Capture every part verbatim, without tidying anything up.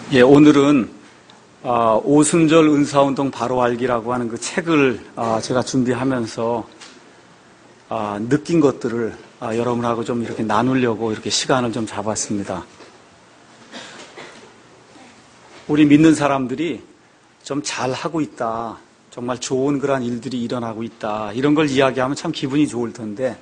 예, 오늘은 어, 오순절 은사운동 바로 알기라고 하는 그 책을 어, 제가 준비하면서 어, 느낀 것들을 어, 여러분하고 좀 이렇게 나누려고 이렇게 시간을 좀 잡았습니다. 우리 믿는 사람들이 좀 잘하고 있다, 정말 좋은 그런 일들이 일어나고 있다, 이런 걸 이야기하면 참 기분이 좋을 텐데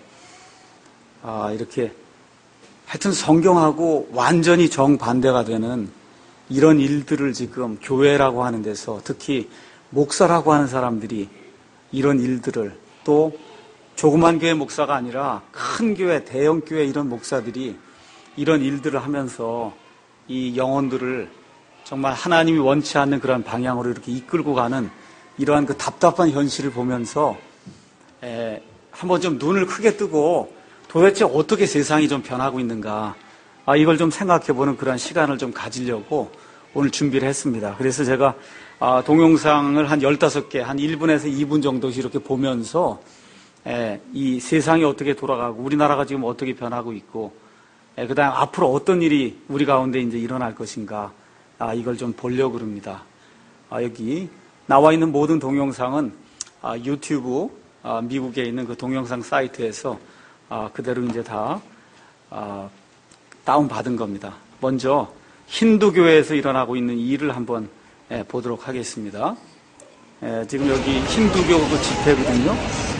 어, 이렇게 하여튼 성경하고 완전히 정반대가 되는 이런 일들을 지금 교회라고 하는 데서, 특히 목사라고 하는 사람들이 이런 일들을, 또 조그만 교회 목사가 아니라 큰 교회, 대형 교회 이런 목사들이 이런 일들을 하면서 이 영혼들을 정말 하나님이 원치 않는 그런 방향으로 이렇게 이끌고 가는 이러한 그 답답한 현실을 보면서 에, 한번 좀 눈을 크게 뜨고 도대체 어떻게 세상이 좀 변하고 있는가, 아, 이걸 좀 생각해보는 그런 시간을 좀 가지려고 오늘 준비를 했습니다. 그래서 제가 아, 동영상을 한 열다섯 개, 한 일 분에서 이 분 정도씩 이렇게 보면서 에, 이 세상이 어떻게 돌아가고 우리나라가 지금 어떻게 변하고 있고, 에, 그다음 앞으로 어떤 일이 우리 가운데 이제 일어날 것인가, 아, 이걸 좀 보려고 합니다. 아, 여기 나와 있는 모든 동영상은 아, 유튜브 아, 미국에 있는 그 동영상 사이트에서 아, 그대로 이제 다 아, 다운받은 겁니다. 먼저 힌두교에서 일어나고 있는 일을 한번 예, 보도록 하겠습니다. 예, 지금 여기 힌두교 그 집회거든요.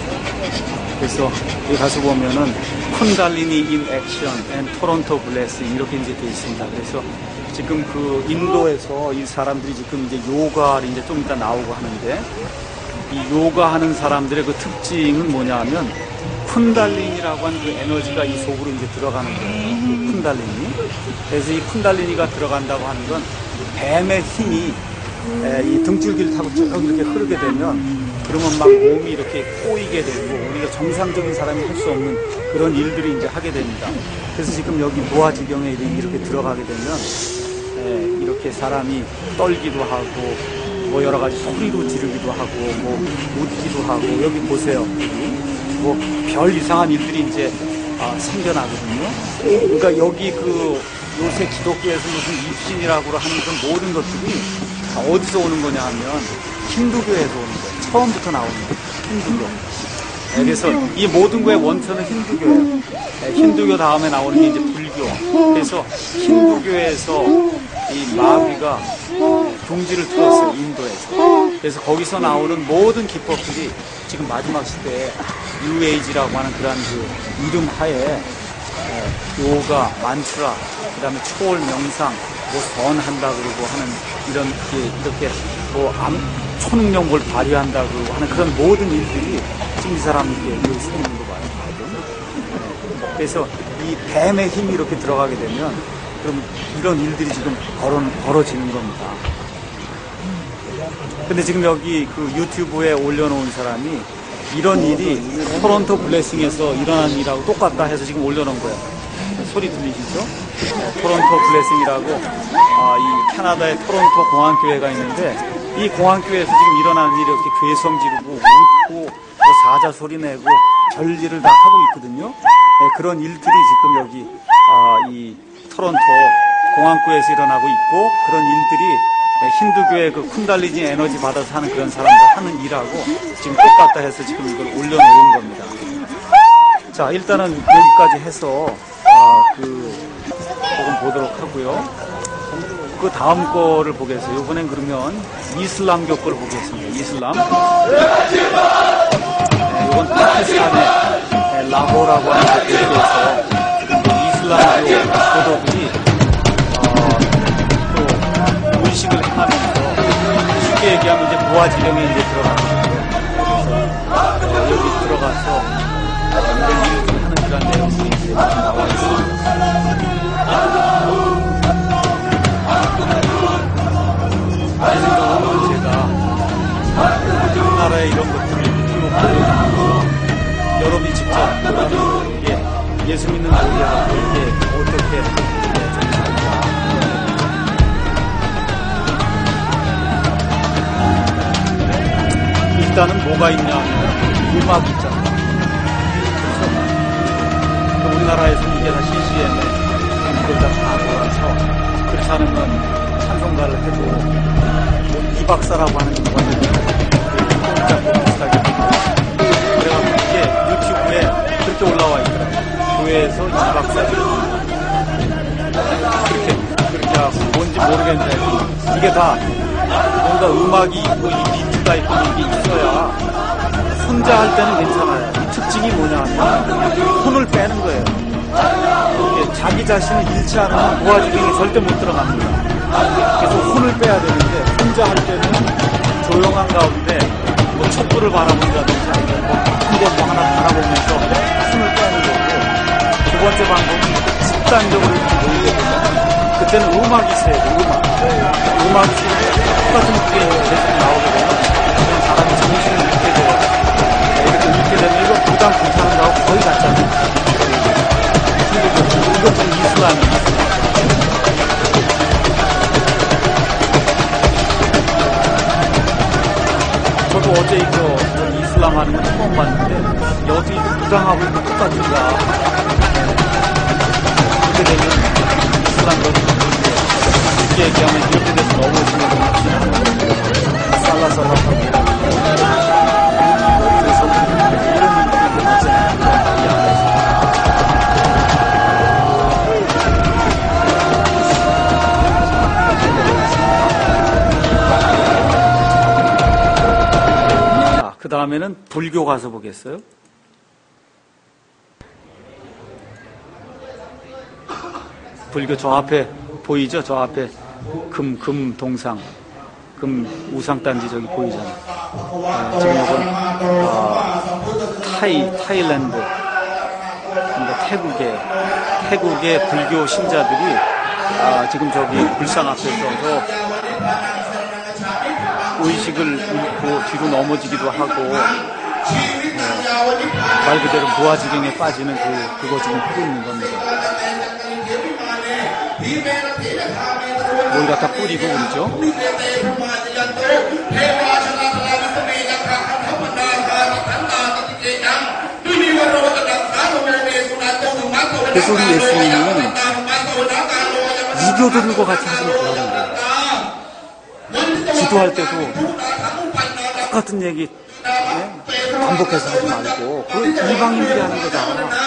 그래서 여기 가서 보면은 쿤달리니 인 액션 앤 토론토 블레싱 이렇게 이제 되어 있습니다. 그래서 지금 그 인도에서 이 사람들이 지금 이제 요가를 이제 좀 이따 나오고 하는데, 이 요가 하는 사람들의 그 특징은 뭐냐 하면 쿤달리니라고 하는 그 에너지가 이 속으로 이제 들어가는 거예요. 그 쿤달리니. 그래서 이 쿤달리니가 들어간다고 하는 건 뱀의 힘이 이 등줄기를 타고 쭉 이렇게 흐르게 되면, 그러면 막 몸이 이렇게 꼬이게 되고 우리가 정상적인 사람이 할 수 없는 그런 일들을 이제 하게 됩니다. 그래서 지금 여기 무아지경에 이렇게 들어가게 되면 이렇게 사람이 떨기도 하고 뭐 여러 가지 소리로 지르기도 하고 뭐 웃기도 하고, 여기 보세요. 뭐 별 이상한 일들이 이제 아, 생겨나거든요. 그러니까 여기 그 요새 기독교에서 무슨 입신이라고 하는 그 모든 것들이 다 어디서 오는 거냐 하면 힌두교에서 오는 거예요. 처음부터 나오는 거예요. 힌두교. 네, 그래서 이 모든 거의 원천은 힌두교예요. 네, 힌두교 다음에 나오는 게 이제 불교. 그래서 힌두교에서 이 마귀가 종지를 틀었어요, 인도에서. 그래서 거기서 나오는 모든 기법들이 지금 마지막 시대에 뉴에이지라고 하는 그런 그 이름 하에 요가, 만트라, 그 다음에 초월 명상, 뭐 선한다 그러고 하는 이런 게 이렇게 뭐 암, 초능력을 발휘한다 그러고 하는 그런 모든 일들이 지금 이 사람들께 여기 서 있는 거 봐요. 그래서 이 뱀의 힘이 이렇게 들어가게 되면 그럼 이런 일들이 지금 벌어, 벌어지는 겁니다. 근데 지금 여기 그 유튜브에 올려놓은 사람이 이런 일이 토론토 블레싱에서 일어난 일하고 똑같다 해서 지금 올려놓은 거예요. 소리 들리시죠? 네, 토론토 블레싱이라고 아, 이 캐나다의 토론토 공항교회가 있는데, 이 공항교회에서 지금 일어나는 일이 이렇게 괴성 지르고 웃고 뭐 사자 소리 내고 별일을 다 하고 있거든요. 네, 그런 일들이 지금 여기 아, 이 토론토 공항교회에서 일어나고 있고, 그런 일들이 힌두교의 그 쿤달리니 에너지 받아서 하는 그런 사람들 하는 일하고 지금 똑같다 해서 지금 이걸 올려놓은 겁니다. 자, 일단은 여기까지 해서 아, 그 조금 보도록 하고요. 그 다음 거를 보겠어요. 이번엔 그러면 이슬람교 거를 보겠습니다. 이슬람. 네, 이건 파키스탄의 라호라고 하는 곳에서 이슬람교 교도들이 의식을 행하면서, 쉽게 얘기하면 이제 무아지경에 이제 들어가는 거예요. 그래서 여기 들어가서 이런 일을 하는 그런 내용들이 이제 나와 있습니다. 그래서 오늘 제가 우리나라의 이런 것들을 쭉 보여주고, 여러분이 직접 그다음에 이게 예수 믿는 우리가 이게 어떻게 좀 살까. 일단은 뭐가 있냐 하면 음악이 있잖아요. 그래서 우리나라에서 이게 다 씨씨엠에 이걸 다 다 돌아서, 그렇지 않으면 찬송 뭔가를 해도 뭐 이박사라고 하는 경우가 있는데 비슷하게 그래가지고 이게 유튜브에 그렇게 올라와 있더라고요. 교회에서 이박사를 그렇게 그렇게 하고 뭔지 모르겠는데 이게 다 뭔가 음악이 있고 이 비트가 있고 이게 있어야 혼자 할 때는 괜찮아요. 특징이 뭐냐면 혼을 빼는 거예요. 이게 자기 자신을 잃지 않으면 무아지경에 절대 못 들어갑니다. 그래서 혼을 빼야 되는데 혼자 할 때는 조용한 가운데 뭐 촛불을 바라본다든지 아니면 뭐 큰 거 뭐 하나 바라보면서 혼을 빼는 거고, 두 번째 방법은 집단적으로 이렇게 모이게 되면 그때는 음악이 있어야 돼요. 음악. 음악이 있으면 똑같은 곡이 계속 나오게 되면 그런 사람이 정신을 잃게 돼요. 이렇게 잃게 되면 이거 부담 괜찮은 거하고 거의 같잖아요. 이것도 이슬람이에요. 저도 어제 이거 이슬람 하는 거 처음 봤는데 어떻게 이거 부당하고 이거 똑같은가. 그렇게 되면 이슬람도 쉽게 얘기하면 이렇게 돼서 넘어지는 거 살라살라하고 그래서 이런 느낌이 나잖아요. 이 안에서. 그 다음에는 불교 가서 보겠어요. 불교 저 앞에 보이죠? 저 앞에 금, 금 동상, 금 우상단지 저기 보이잖아요. 네, 지금 이건 어, 타이, 타일랜드, 그러니까 태국의, 태국의 불교 신자들이 아, 지금 저기 불상 앞에서 저 의식을 잃고 뒤로 넘어지기도 하고 어, 말 그대로 무아지경에 빠지는 그, 그거 지금 하고 있는 겁니다. 뭘 갖다 뿌리고 그러죠? 그래서 우리 예수님은 이교도들과 같이 하시는 거라는 거예요. 기도할 때도 똑같은 얘기 네? 반복해서 하지 말고 그 이방인들이 하는 거다.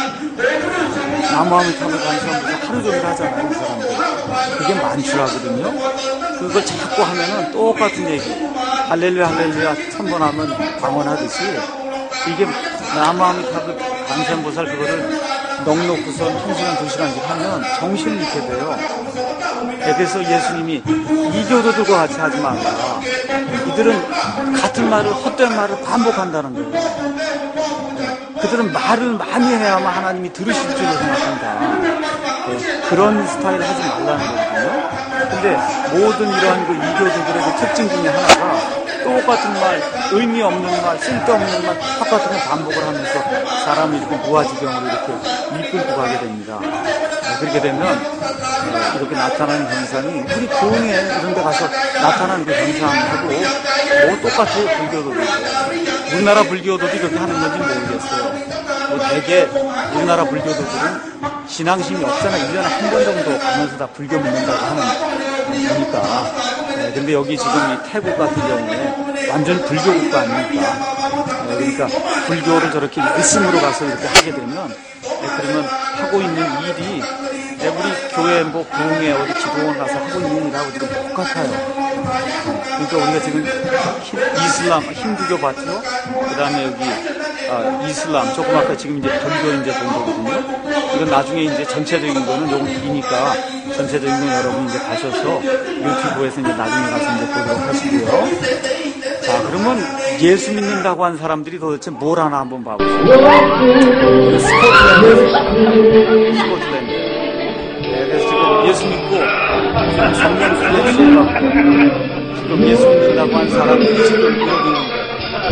나무함을 타고 다니면서 하루 종일 하잖아요. 그 사람들. 그게 만주라거든요. 그걸 자꾸 하면은 똑같은 얘기. 할렐루야 할렐루야 천번 하면 방언하듯이 이게 나무함을 타고 관세음보살 그거를 넉넉고선 한 시간 두 시간씩 하면 정신을 잃게 돼요. 그래서 예수님이 이교도들과 같이 하지 말라. 이들은 같은 말을 헛된 말을 반복한다는 거예요. 그들은 말을 많이 해야만 하나님이 들으실 줄로 생각한다. 네, 그런 스타일 하지 말라는 거거든요. 근데 모든 이러한 그 이교도들의 그 특징 중에 하나가 똑같은 말, 의미 없는 말, 쓸데없는 말, 똑같은 걸 반복을 하면서 사람이 이렇게 무아지경으로 이렇게 이끌고 가게 됩니다. 네, 그렇게 되면 네, 이렇게 나타나는 현상이 우리 교회 이런 데 가서 나타나는 그 현상하고 뭐 똑같아요. 불교도도. 우리나라 불교도도 이렇게 하는 건지 모르겠어요. 뭐 대개 우리나라 불교도들은 신앙심이 없잖아. 일 년에 한 번 정도 가면서 다 불교 믿는다고 하는 거니까. 네, 근데 여기 지금 이 태국 같은 경우에 완전 불교 국가 아닙니까? 네, 그러니까 불교를 저렇게 믿음으로 가서 이렇게 하게 되면 네, 그러면 하고 있는 일이 네, 우리 교회 뭐 부흥회 어디 기도원 가서 하고 있는 일하고 지금 똑같아요. 네, 그러니까 우리가 지금 이슬람, 힌두교 봤죠? 그 다음에 여기 아, 이슬람, 조금 아까 지금 이제 불교 이제 본 거거든요. 이건 나중에 이제 전체적인 거는 요거 기니까 전체적인 건 여러분 이제 가셔서 유튜브에서 이제 나중에 가서 이제 보도록 하시고요. 자, 그러면 예수 믿는다고 한 사람들이 도대체 뭘 하나 한번 봐보세요. 스코틀랜드. 스코틀랜드. 네, 그래서 지금 예수 믿고 지금 성령 수에 취해갖고 지금 예수 믿는다고 한 사람들이 지금 이러고 있는 거예요.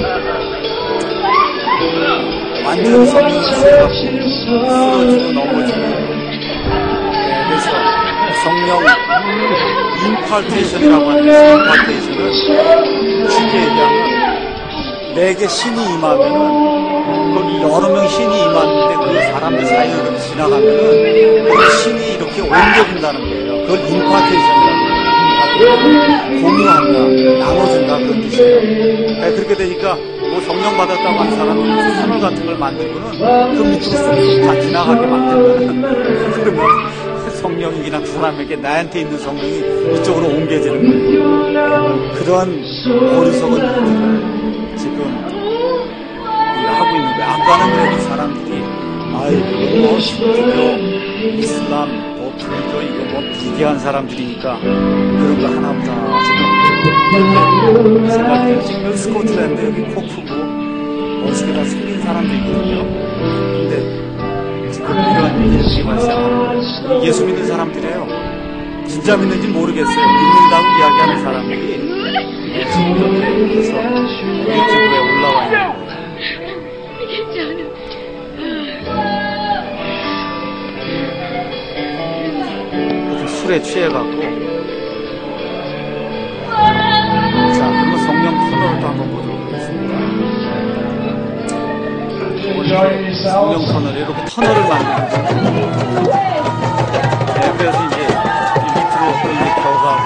완전 성령 수에 쓰러지고 넘어지고 네, 그래서 성령 임파테이션이라고 하는데 임파테이션은 쉽게 얘기하면 내게 신이 임하면은 거기 여러 명 신이 임하는데 그 사람들 사이를 이렇게 지나가면은 그 신이 이렇게 옮겨진다는 거예요. 그걸 임파테이션이라고 해요. 공유한다, 나눠준다 그런 뜻이에요. 네, 그렇게 되니까 뭐 성령 받았다고 하는 사람은 터널 같은 걸 만들고는 그 밑으로 쏙 다 지나가게 만들면 그러면 성령이 그냥 그 사람에게 나한테 있는 성령이 이쪽으로 옮겨지는 거예요. 그러한 어리석은 일들을 지금 우리가 하고 있는 거예요. 아까는 그래도 사람들이 아이고 뭐 신주교, 이슬람, 뭐 불교 이거 뭐 비대한 사람들이니까 그런 거 하나보다 지금 생각해요. 지금 스코틀랜드 여기 코프고 멋있게 다 생긴 사람도 있거든요. 근데 지금 이런 일들이 발생하는 거예요. 예수 믿는 사람들이에요. 진짜 믿는지 모르겠어요. 믿는다고 이야기하는 사람들이 지금 이렇게 해서 유튜브에 올라와 있는 거예요. 술에 취해갖고. 자, 그러면 성령 터널을 또 한번 보도록 하겠습니다. 성령 터널, 이렇게 터널을 만드는 거예요. 네, 그래서 이제 밑으로 이제 벼가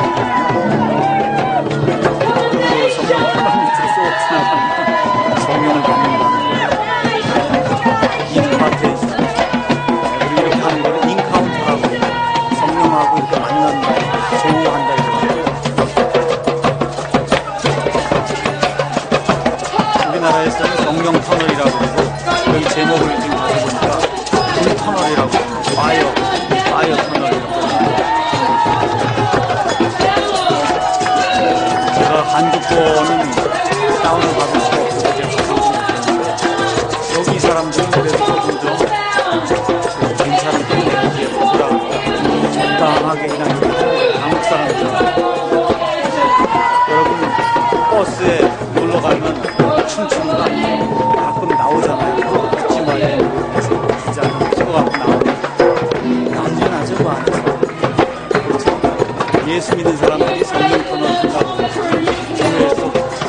그 성령 터널 밑으로 쏙 지나가면 성령을 받는다는 거예요. 인파테이션. 우리 이렇게 하는 거는 인카운터라고 해요. 성령하고 이렇게 만난다, 조우한다 이렇게. 우리나라에서는 성령 터널이라고 그러고 여기 제목을 지금 다시 보니까 불 터널이라고 해요. 파이어, 파이어 터널이라고. 제가 한국권은 다운을 받을 수가 없어서 제가 가성분을 드렸는데 여기 사람들은 그래도 조금 더 괜찮은 편이에요. 적당하게 그냥 한국 사람들. 여러분 버스에 놀러 가면 춤추는 거 아니에요? 가끔 나오잖아요. 듣지 말고 기자는 찍어갖고 나오면 난리나죠 그 안에서. 그렇죠? 예수 믿는 사람들이 성령 터널 한다고 교회에서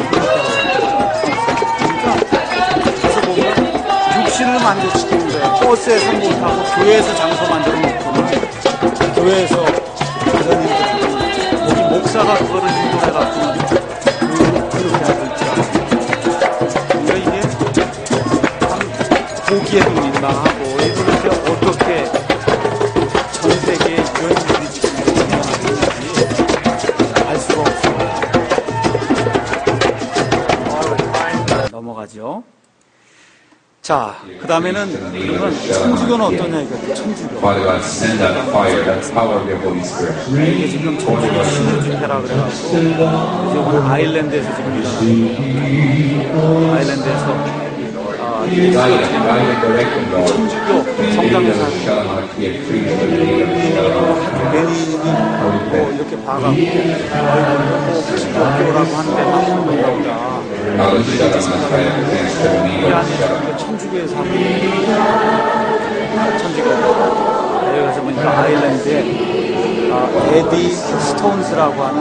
그러니까 가서 보면 육신을 만족시키는 거예요. 버스에 상봉 타고 교회에서 장소 만들어 놓고는 교회에서 그런 일들, 여기 목사가 그거를 인도해갖고 그, 그렇게 하고 있죠. 그러니까 이게 참 보기에도 민망하고 이렇게 어떻게 전 세계에 이런 일들이 지금 일어나고 있는지 알 수가 없어요. 넘어가죠. 자, 그 다음에는 그러면 천주교는 어떠냐 이거죠. 천주교. 이게 지금 천주교 신유 집회라 그래가지고 이건 아일랜드에서 지금 일어나는 아일랜드에서 아, 천주교 성장교사 베니님이 뭐 이렇게 봐갖고 뭐 기독교라고 하는데 막 그런가 보다. 이렇게 생각하는데 이 안에 천주교의 사람이 천주교 여기 가서 보니까 아일랜드에 아, 에디 스톤스라고 하는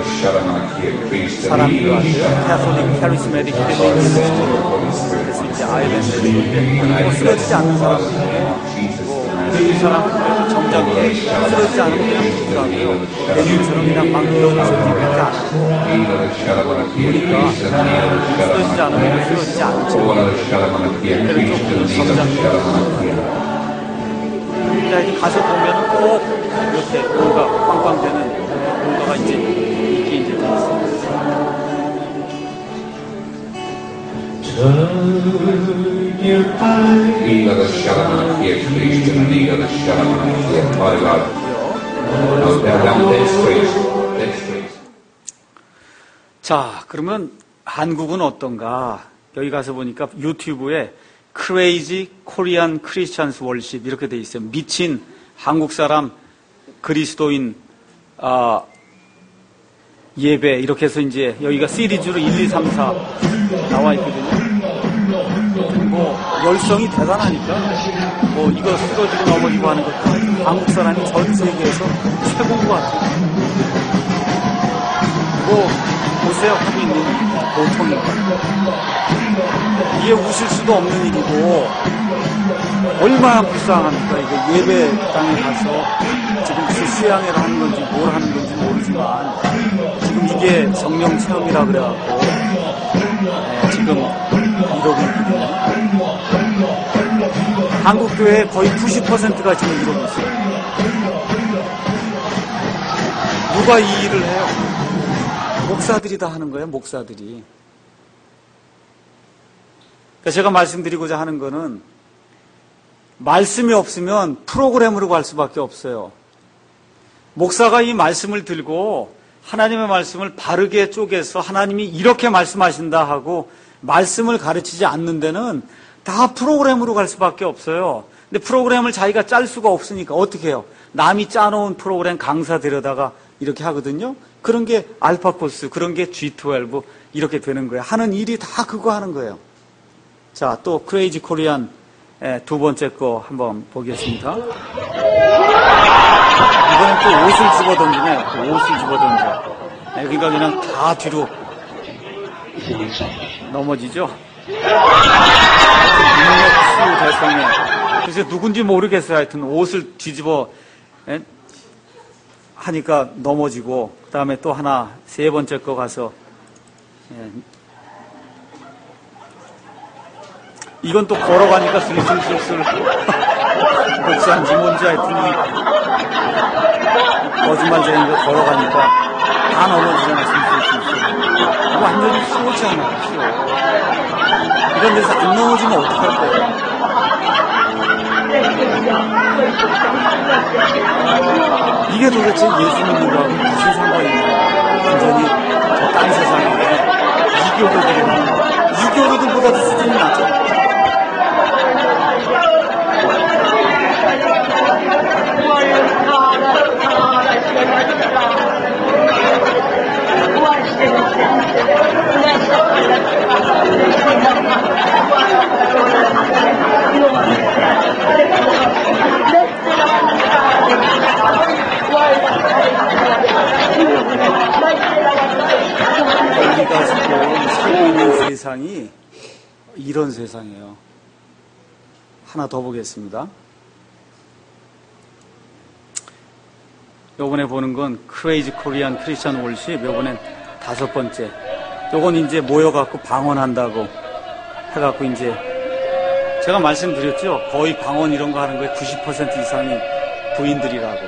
사람이 왔어요. 캐톨릭 카리스메틱 힐링 미니스트리. 그래서 이제 아일랜드에 있는데 뭐 쓰러지지 않는 사람인데 뭐 이 사람은 정작에 쓰러지지 않으면 그냥 죽더라고요. 베니처럼 그냥 막 이런저런밖에 안 하고 보니까 쓰러지지 않으면 쓰러지지 않죠. 그래서 조금 정작에 자, 이제 가서 보면은 꼭 이렇게 뭔가 빵빵되는 뭔가가 이제 있게 이제 돼 있습니다. 자, 그러면 한국은 어떤가? 여기 가서 보니까 유튜브에 Crazy Korean Christians Worship 이렇게 돼 있어요. 미친 한국 사람 그리스도인 아, 예배 이렇게 해서 이제 여기가 시리즈로 일, 이, 삼, 사 나와 있거든요. 뭐 열성이 대단하니까 뭐 이거 쓰러지고 넘어지고 하는 것도 한국 사람이 전 세계에서 최고인 것 같아요. 뭐 보세요 하고 있는 보통인가. 이게 웃을 수도 없는 일이고 얼마나 불쌍합니까? 이거 예배당에 가서 지금 수양회를 하는 건지 뭘 하는 건지 모르지만 지금 이게 성령 체험이라 그래갖고 네, 지금 이러고 있거든요. 한국 교회 거의 구십 퍼센트가 지금 이러고 있어요. 누가 이 일을 해요? 목사들이 다 하는 거예요, 목사들이. 그러니까 제가 말씀드리고자 하는 거는 말씀이 없으면 프로그램으로 갈 수밖에 없어요. 목사가 이 말씀을 들고 하나님의 말씀을 바르게 쪼개서 하나님이 이렇게 말씀하신다 하고 말씀을 가르치지 않는 데는 다 프로그램으로 갈 수밖에 없어요. 근데 프로그램을 자기가 짤 수가 없으니까 어떻게 해요? 남이 짜놓은 프로그램 강사 데려다가 이렇게 하거든요. 그런 게 알파 코스, 그런 게 지 십이 이렇게 되는 거예요. 하는 일이 다 그거 하는 거예요. 자, 또 크레이지 코리안 두 번째 거 한번 보겠습니다. 이번엔 또 옷을 집어던지네. 또 옷을 집어던져. 그러니까 그냥 다 뒤로 넘어지죠. 능력수 대성에. 그래서 누군지 모르겠어요. 하여튼 옷을 뒤집어 에? 하니까 넘어지고, 그 다음에 또 하나 세 번째 거 가서 예. 이건 또 걸어가니까 슬슬슬슬 복수한지 뭔지 하여튼 거짓말쟁이가 걸어가니까 다 넘어지잖아. 슬슬슬슬 완전히 쏘잖아. 쏘. 이런 데서 안 넘어지면 어떡할 거예요? 이게 도대체 예수 믿는 거하고 무슨 상관이 있냐. 완전히 저 딴 세상에 이교도들이 이교도들보다도 수준이 낮잖아. 우리가 지금 살고 있는 세상이 이런 세상이에요. 하나 더 보겠습니다. 요번에 보는 건 크레이지 코리안 크리스천 월십. 요번엔 다섯 번째. 요건 이제 모여갖고 방언한다고 해갖고 이제 제가 말씀드렸죠. 거의 방언 이런 거 하는 거에 구십 퍼센트 이상이 부인들이라고.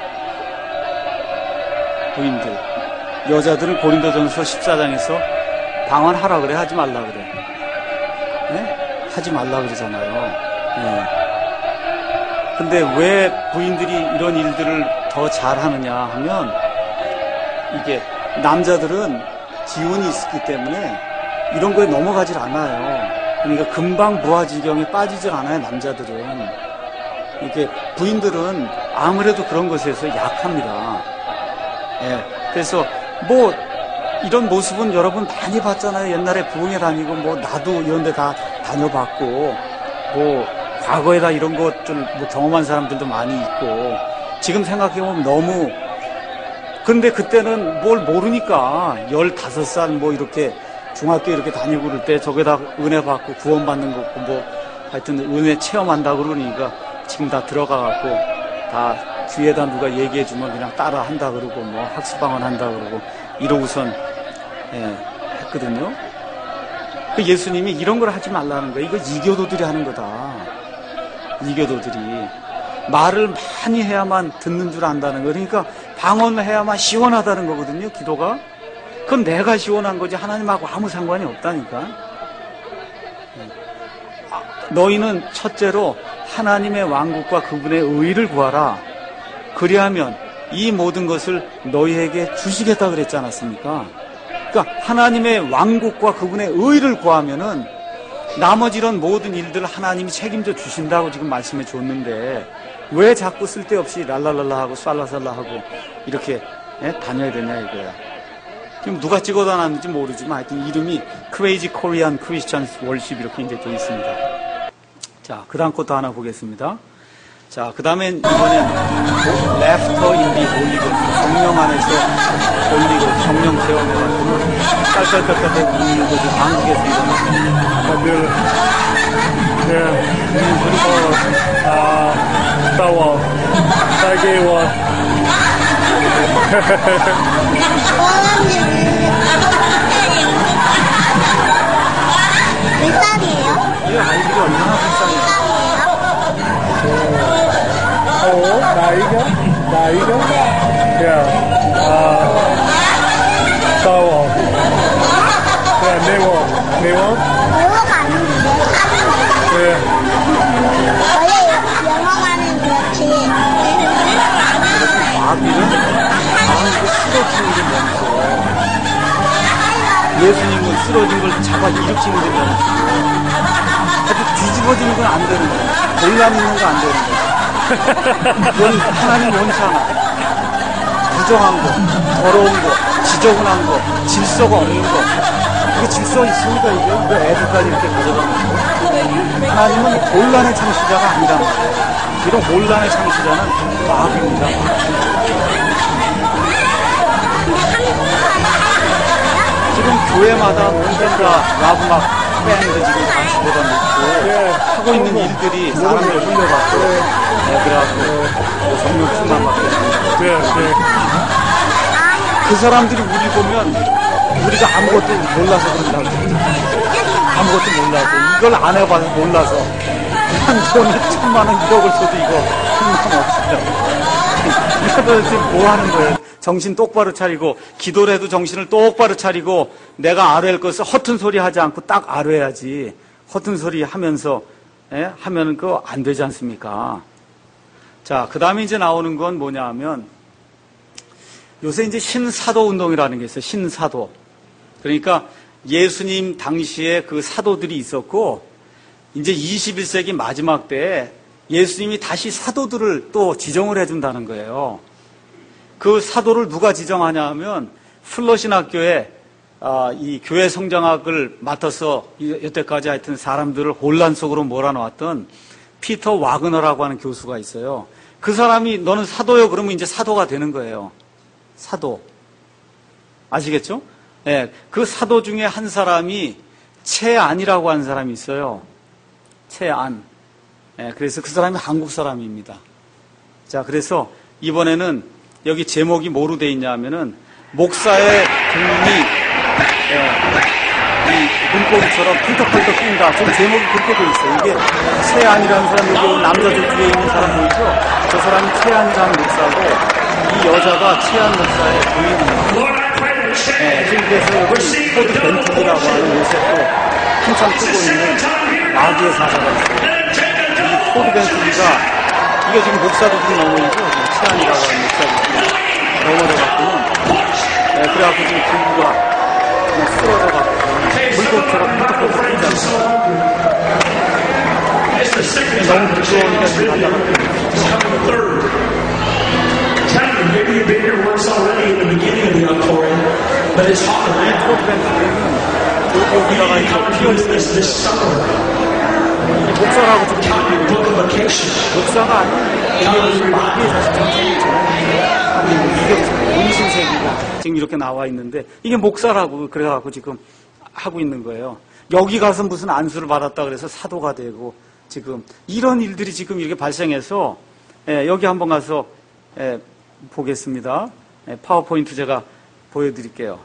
부인들. 여자들은 고린도전서 십사 장에서 방언하라 그래, 하지 말라 그래. 네? 하지 말라 그러잖아요. 네. 근데 왜 부인들이 이런 일들을 더 잘하느냐 하면 이게 남자들은 기운이 있기 때문에 이런 거에 넘어가질 않아요. 그러니까 금방 무아지경에 빠지질 않아요, 남자들은. 이렇게 부인들은 아무래도 그런 것에서 약합니다. 예. 그래서 뭐 이런 모습은 여러분 많이 봤잖아요. 옛날에 부흥회 다니고 뭐 나도 이런 데 다 다녀봤고 뭐 과거에 다 이런 것들 뭐 경험한 사람들도 많이 있고 지금 생각해보면 너무 근데 그때는 뭘 모르니까 열다섯 살 뭐 이렇게 중학교 이렇게 다니고 그럴 때 저게다 은혜 받고 구원받는 거고 뭐 하여튼 은혜 체험한다 그러니까 지금 다 들어가갖고 다 뒤에다 누가 얘기해주면 그냥 따라 한다 그러고 뭐 학습방언 한다 그러고 이러고선 예, 했거든요. 그 예수님이 이런 걸 하지 말라는 거예요. 이거 이교도들이 하는 거다. 이교도들이 말을 많이 해야만 듣는 줄 안다는 거. 그러니까 방언을 해야만 시원하다는 거거든요. 기도가. 그럼 내가 시원한 거지 하나님하고 아무 상관이 없다니까. 너희는 첫째로 하나님의 왕국과 그분의 의를 구하라. 그리하면 이 모든 것을 너희에게 주시겠다 그랬지 않았습니까? 그러니까 하나님의 왕국과 그분의 의를 구하면은 나머지 이런 모든 일들을 하나님이 책임져 주신다고 지금 말씀해 줬는데 왜 자꾸 쓸데없이 랄랄랄라 하고 쌀라살라 하고 이렇게 예? 다녀야 되냐 이거야. 지금 누가 찍어다 놨는지 모르지만 하여튼 이름이 크레이지 코리안 크리스천 월십 이렇게 이제 되어 있습니다. 자, 그 다음 것도 하나 보겠습니다. 자, 그 다음엔 이번엔 Laughter in the Holy Ghost. 성령 안에서 Holy Ghost, 성령 체험해가지고 깔깔깔깔 웃는 거죠. 한국에서 일어나는. 다들 네, 어, 아, 따워, 딸기원. 몇 살이에요? 이 아이들이 얼마나 불쌍해요. 어, 나이가? 나이가? 야, 아, 따워. 야, 네워, 네워? 영어가 아닌데 하는데 네. 원래 영어가는 그렇지. 마귀는 마귀가 쓰러지는 게 멈춰. 예수님은 쓰러진 걸 잡아 일으키는 게 멈춰. 아주 뒤집어지는 건 안 되는 거야. 혼란 있는 거 안 되는 거야. 그건 하나님 원치 않아. 부정한 거, 더러운 거, 지저분한 거, 질서가 없는 거. 이게 질서 있습니까, 이게? 왜 애들까지 이렇게 가져가는 거? 하나님은 혼란의 창시자가 아니란 말이에요. 이런 혼란의 창시자는 마귀입니다. 지금 교회마다 언젠가 라브막 밴드 지금 단추보다 놓고 하고 있는 일들이 사람들 흘려갖고 애들하고 성령 충만받게 됩니다. 네, 네. 그 사람들이 우리 보면 우리가 아무것도 몰라서 그런다고. 아무것도 몰라서. 이걸 안 해봐서 몰라서. 한 돈에 천만 원, 일억을 써도 이거 힘만 없어요. 이거 지금 뭐 하는 거예요? 정신 똑바로 차리고, 기도를 해도 정신을 똑바로 차리고, 내가 아뢰할 것을 허튼 소리 하지 않고 딱 아뢰야지. 허튼 소리 하면서, 예? 하면은 그거 안 되지 않습니까? 자, 그 다음에 이제 나오는 건 뭐냐 하면, 요새 이제 신사도 운동이라는 게 있어요. 신사도. 그러니까 예수님 당시에 그 사도들이 있었고, 이제 이십일 세기 마지막 때에 예수님이 다시 사도들을 또 지정을 해준다는 거예요. 그 사도를 누가 지정하냐 하면, 플러신학교에 아, 이 교회 성장학을 맡아서 여태까지 하여튼 사람들을 혼란 속으로 몰아넣었던 피터 와그너라고 하는 교수가 있어요. 그 사람이 너는 사도요? 그러면 이제 사도가 되는 거예요. 사도. 아시겠죠? 예, 그 사도 중에 한 사람이 채안이라고 하는 사람이 있어요. 채안. 예, 그래서 그 사람이 한국 사람입니다. 자, 그래서 이번에는 여기 제목이 뭐로 돼 있냐 하면은 목사의 등이 예, 이 물고기처럼 펄떡펄떡 뛴다. 좀 제목이 그렇게 돼 있어요. 이게 채안이라는 사람, 여기 남자들 뒤에 있는 사람 보이죠? 저 사람이 채안이라는 목사고, 이 여자가 채안 목사의 부인입니다. 네, 지금 그래서 여기 포드 벤틀리라고 하는 요새 또 한참 뜨고 있는 마귀의 사자가 있어요. 이 포드 벤틀리가, 이게 지금 목사도 지금 넘어오죠? 채안이라고 하는 목사도 지금 넘어져갖고는, 네, 그래갖고 지금 부부가 그냥 쓰러져갖고 물고기처럼 펄떡펄떡 뛰잖아요. 너무 부끄러우니까 지금 간다고. Maybe you've been here once already in the beginning of the outpouring, but it's hard. 여기다가 이제 피어 있는 this this summer. 목사라고 지금 Book of vacation. 목사가 아닌 대기업에서 마귀의 자식 정책이죠. 이게 문신색이고 지금 이렇게 나와 있는데 이게 목사라고 그래갖고 지금 하고 있는 거예요. 여기 가서 무슨 안수를 받았다 그래서 사도가 되고 지금 이런 일들이 지금 이렇게 발생해서 예, 여기 한번 가서 예, 보겠습니다. 예, 파워포인트 제가 보여드릴게요.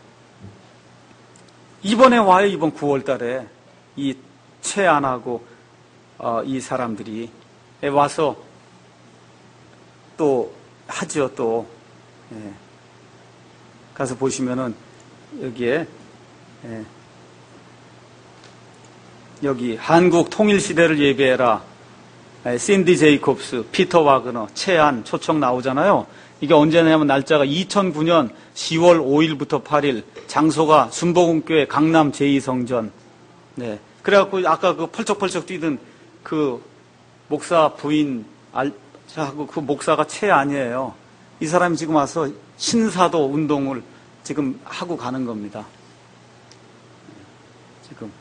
이번에 와요. 이번 구월 달에 이 채안하고 어, 이 사람들이 예, 와서 또 하죠. 또 예. 가서 보시면은 여기에 예. 여기 한국 통일시대를 예배해라. 예, 신디 제이콥스, 피터 와그너, 채안 초청 나오잖아요. 이게 언제냐면 날짜가 이천구 년 시월 오일부터 팔일, 장소가 순복음교회 강남 제이 성전. 네. 그래갖고 아까 그 펄쩍펄쩍 뛰던 그 목사 부인 알하고 그 목사가 채안이에요. 이 사람이 지금 와서 신사도 운동을 지금 하고 가는 겁니다. 지금.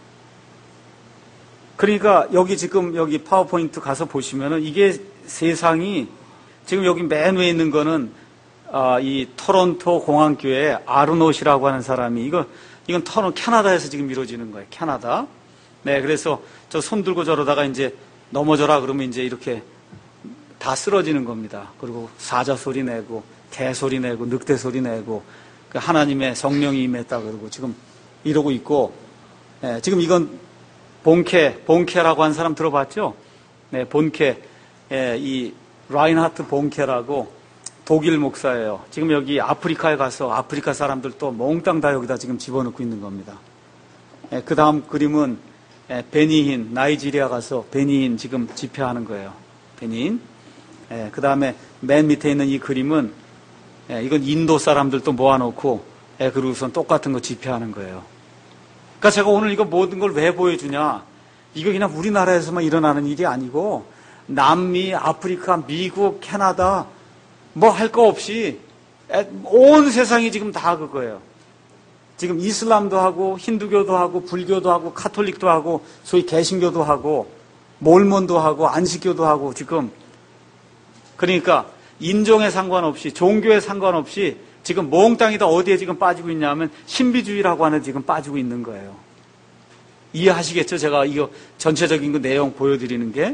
그러니까 여기 지금 여기 파워포인트 가서 보시면은 이게 세상이 지금 여기 맨 위에 있는 거는 아, 이 토론토 공항교회 아르노시라고 하는 사람이 이거 이건 토론 캐나다에서 지금 이루어지는 거예요. 캐나다. 네, 그래서 저 손 들고 저러다가 이제 넘어져라 그러면 이제 이렇게 다 쓰러지는 겁니다. 그리고 사자 소리 내고 개 소리 내고 늑대 소리 내고 하나님의 성령이 임했다 그러고 지금 이러고 있고, 네, 지금 이건 본케, 본케라고 한 사람 들어봤죠? 네, 본케, 예, 이 라인하트 본케라고 독일 목사예요. 지금 여기 아프리카에 가서 아프리카 사람들 또 몽땅 다 여기다 지금 집어넣고 있는 겁니다. 예, 그 다음 그림은 예, 베니힌, 나이지리아 가서 베니힌 지금 집회하는 거예요. 베니힌. 예, 그 다음에 맨 밑에 있는 이 그림은 예, 이건 인도 사람들 또 모아놓고 예, 그러고선 똑같은 거 집회하는 거예요. 그러니까 제가 오늘 이거 모든 걸 왜 보여주냐? 이거 그냥 우리나라에서만 일어나는 일이 아니고 남미, 아프리카, 미국, 캐나다 뭐 할 거 없이 온 세상이 지금 다 그거예요. 지금 이슬람도 하고 힌두교도 하고 불교도 하고 카톨릭도 하고 소위 개신교도 하고 몰몬도 하고 안식교도 하고 지금 그러니까 인종에 상관없이 종교에 상관없이 지금 몽땅이 다 어디에 지금 빠지고 있냐면 신비주의라고 하는 지금 빠지고 있는 거예요. 이해하시겠죠? 제가 이거 전체적인 그 내용 보여드리는 게.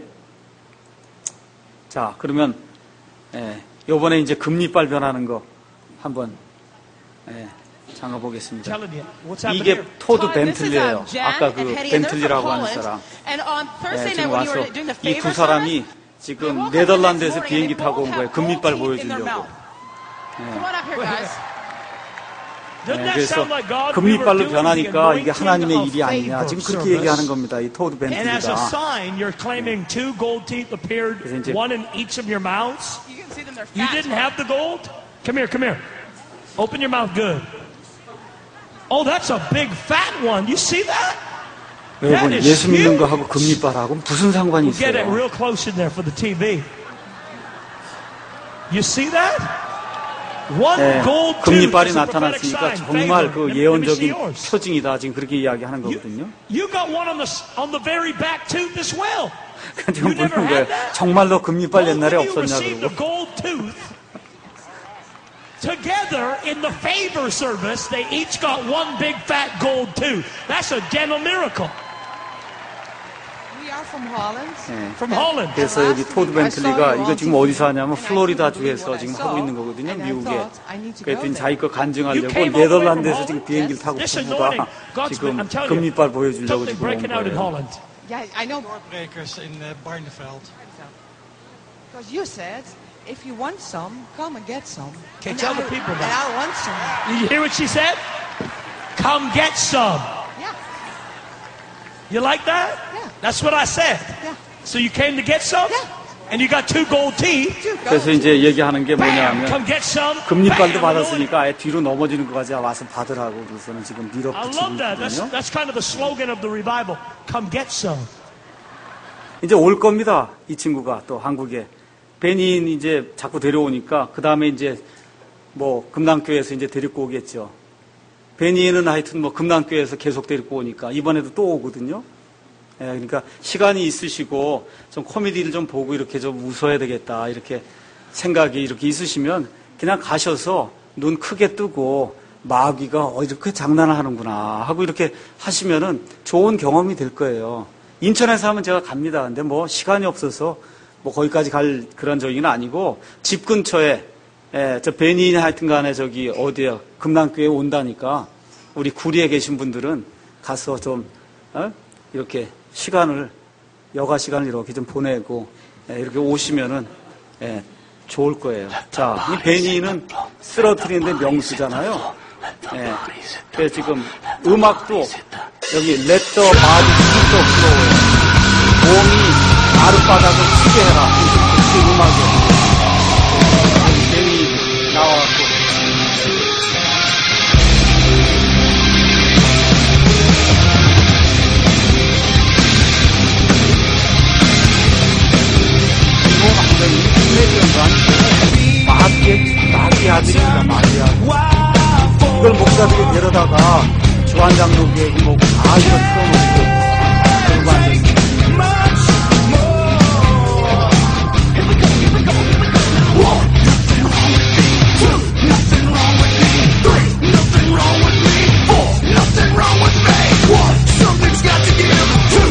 자, 그러면 예, 요번에 이제 금리빨 변하는 거 한번 예, 잠깐 보겠습니다. 이게 토드 벤틀리예요. 아까 그 벤틀리라고 하는 사람. 예, 지금 와서 이 두 사람이 지금 네덜란드에서 비행기 타고 온 거예요. 금리빨 보여주려고. 네. 네, 그래서 금리빨로 변하니까 이게 하나님의 일이 아니냐 지금 그렇게 얘기하는 겁니다. 이 토드 벤틀리가. 그래서 이제 You didn't have the gold? Come here, come here. Open your mouth good. Oh, that's a big fat one. You see that? 여러분, 예수 믿는 거하고 금리빨하고 무슨 상관이 있어요? Get it real close in there for the T V. You see that? One 네, gold 금리빨이 tooth is a prophetic 나타났으니까 sign. 정말 그 Let me see 예언적인 yours. 표징이다. 지금 그렇게 이야기하는 You, 거거든요. you got one on the on the very back tooth as well. 지금 You never 묻는 had 거예요. that? 정말로 금리빨 Both 옛날에 of you 없었냐 received a 그러고. gold tooth. Together in the favor service, they each got one big fat gold tooth. That's a dental miracle. We are from Holland. 네. From Holland. 그래서 여기 토드 벤틀리가 이거 지금 어디서 하냐면 플로리다 주에서 지금 하고 있는 거거든요. 미국에. 그랬더니 자기 거 간증하려고 네덜란드에서 지금 비행기를 타고 부부가 지금 금리빨 보여주려고 Something 지금 온 breaking out in 거예요. Holland. Yeah, I know. Doorbrekers in uh, Barneveld. Because you said, if you want some, come and get some. Okay, And tell the I- people And that. I want some. You hear what she said? Come get some. Yeah, You like that? Yeah. That's what I said. yeah. So you came to get some? Yeah. And you got two gold teeth? Two 그래서 gold. 이제 얘기하는 게 Bam! 뭐냐면 Come get some. 금리빨도 Bam! 받았으니까 아예 뒤로 넘어지는 것까지 와서 받으라고 그래서는 지금 I 밀어붙이고 love that. That's, 있거든요. that's kind of the slogan of the revival. Come get some. 이제 올 겁니다. 이 친구가 또 한국에. 베닌 이제 자꾸 데려오니까 그 다음에 이제 뭐 금남교회에서 이제 데리고 오겠죠. 베닌은 하여튼 뭐 금남교회에서 계속 데리고 오니까 이번에도 또 오거든요. 예, 그러니까 시간이 있으시고 좀 코미디를 좀 보고 이렇게 좀 웃어야 되겠다 이렇게 생각이 이렇게 있으시면 그냥 가셔서 눈 크게 뜨고 마귀가 어 이렇게 장난을 하는구나 하고 이렇게 하시면은 좋은 경험이 될 거예요. 인천에서 하면 제가 갑니다. 근데 뭐 시간이 없어서 뭐 거기까지 갈 그런 저기는 아니고 집 근처에 예, 저 베니인 하여튼 간에 저기 어디야 금남교회에 온다니까 우리 구리에 계신 분들은 가서 좀 어? 이렇게 시간을 여가 시간을 이렇게 좀 보내고 예, 이렇게 오시면은 예, 좋을 거예요. 자, 이 베니는 쓰러뜨리는데 명수잖아요. 예, 그래서 지금 음악도 여기 Let the body beat the floor 몸이 아랫바닥을 치게 해라. 이게 음악이에요. 베니 나와갖고 이거 완전히 힘내주는 거 아니에요? 마귀의 마귀의 아들입니다. 마귀의 아들. 이걸 목사들이 데려다가 주한장로교회 뭐고 다 이거 틀어놓고 그러고 앉았어요. Something's got to give.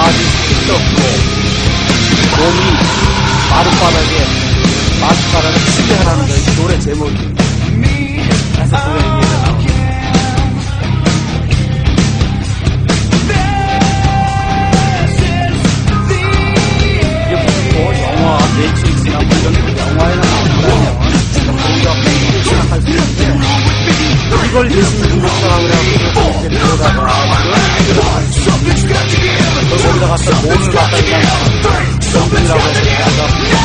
바지 뜯었고 몸이 마룻바닥에 마룻바닥을 치게 하라는 거예요. 노래 제목이. 그래서 그가 얘기해요. 영화, 매트릭스나 뭐 이런 영화에는 나오거든요. 우리가 생각할 수 있는데, 이걸 예수님 목사라고 그래가지고, 이렇게 들어다가, 거기다 갖다 몸을 갖다 그냥, 정분이라고 해서,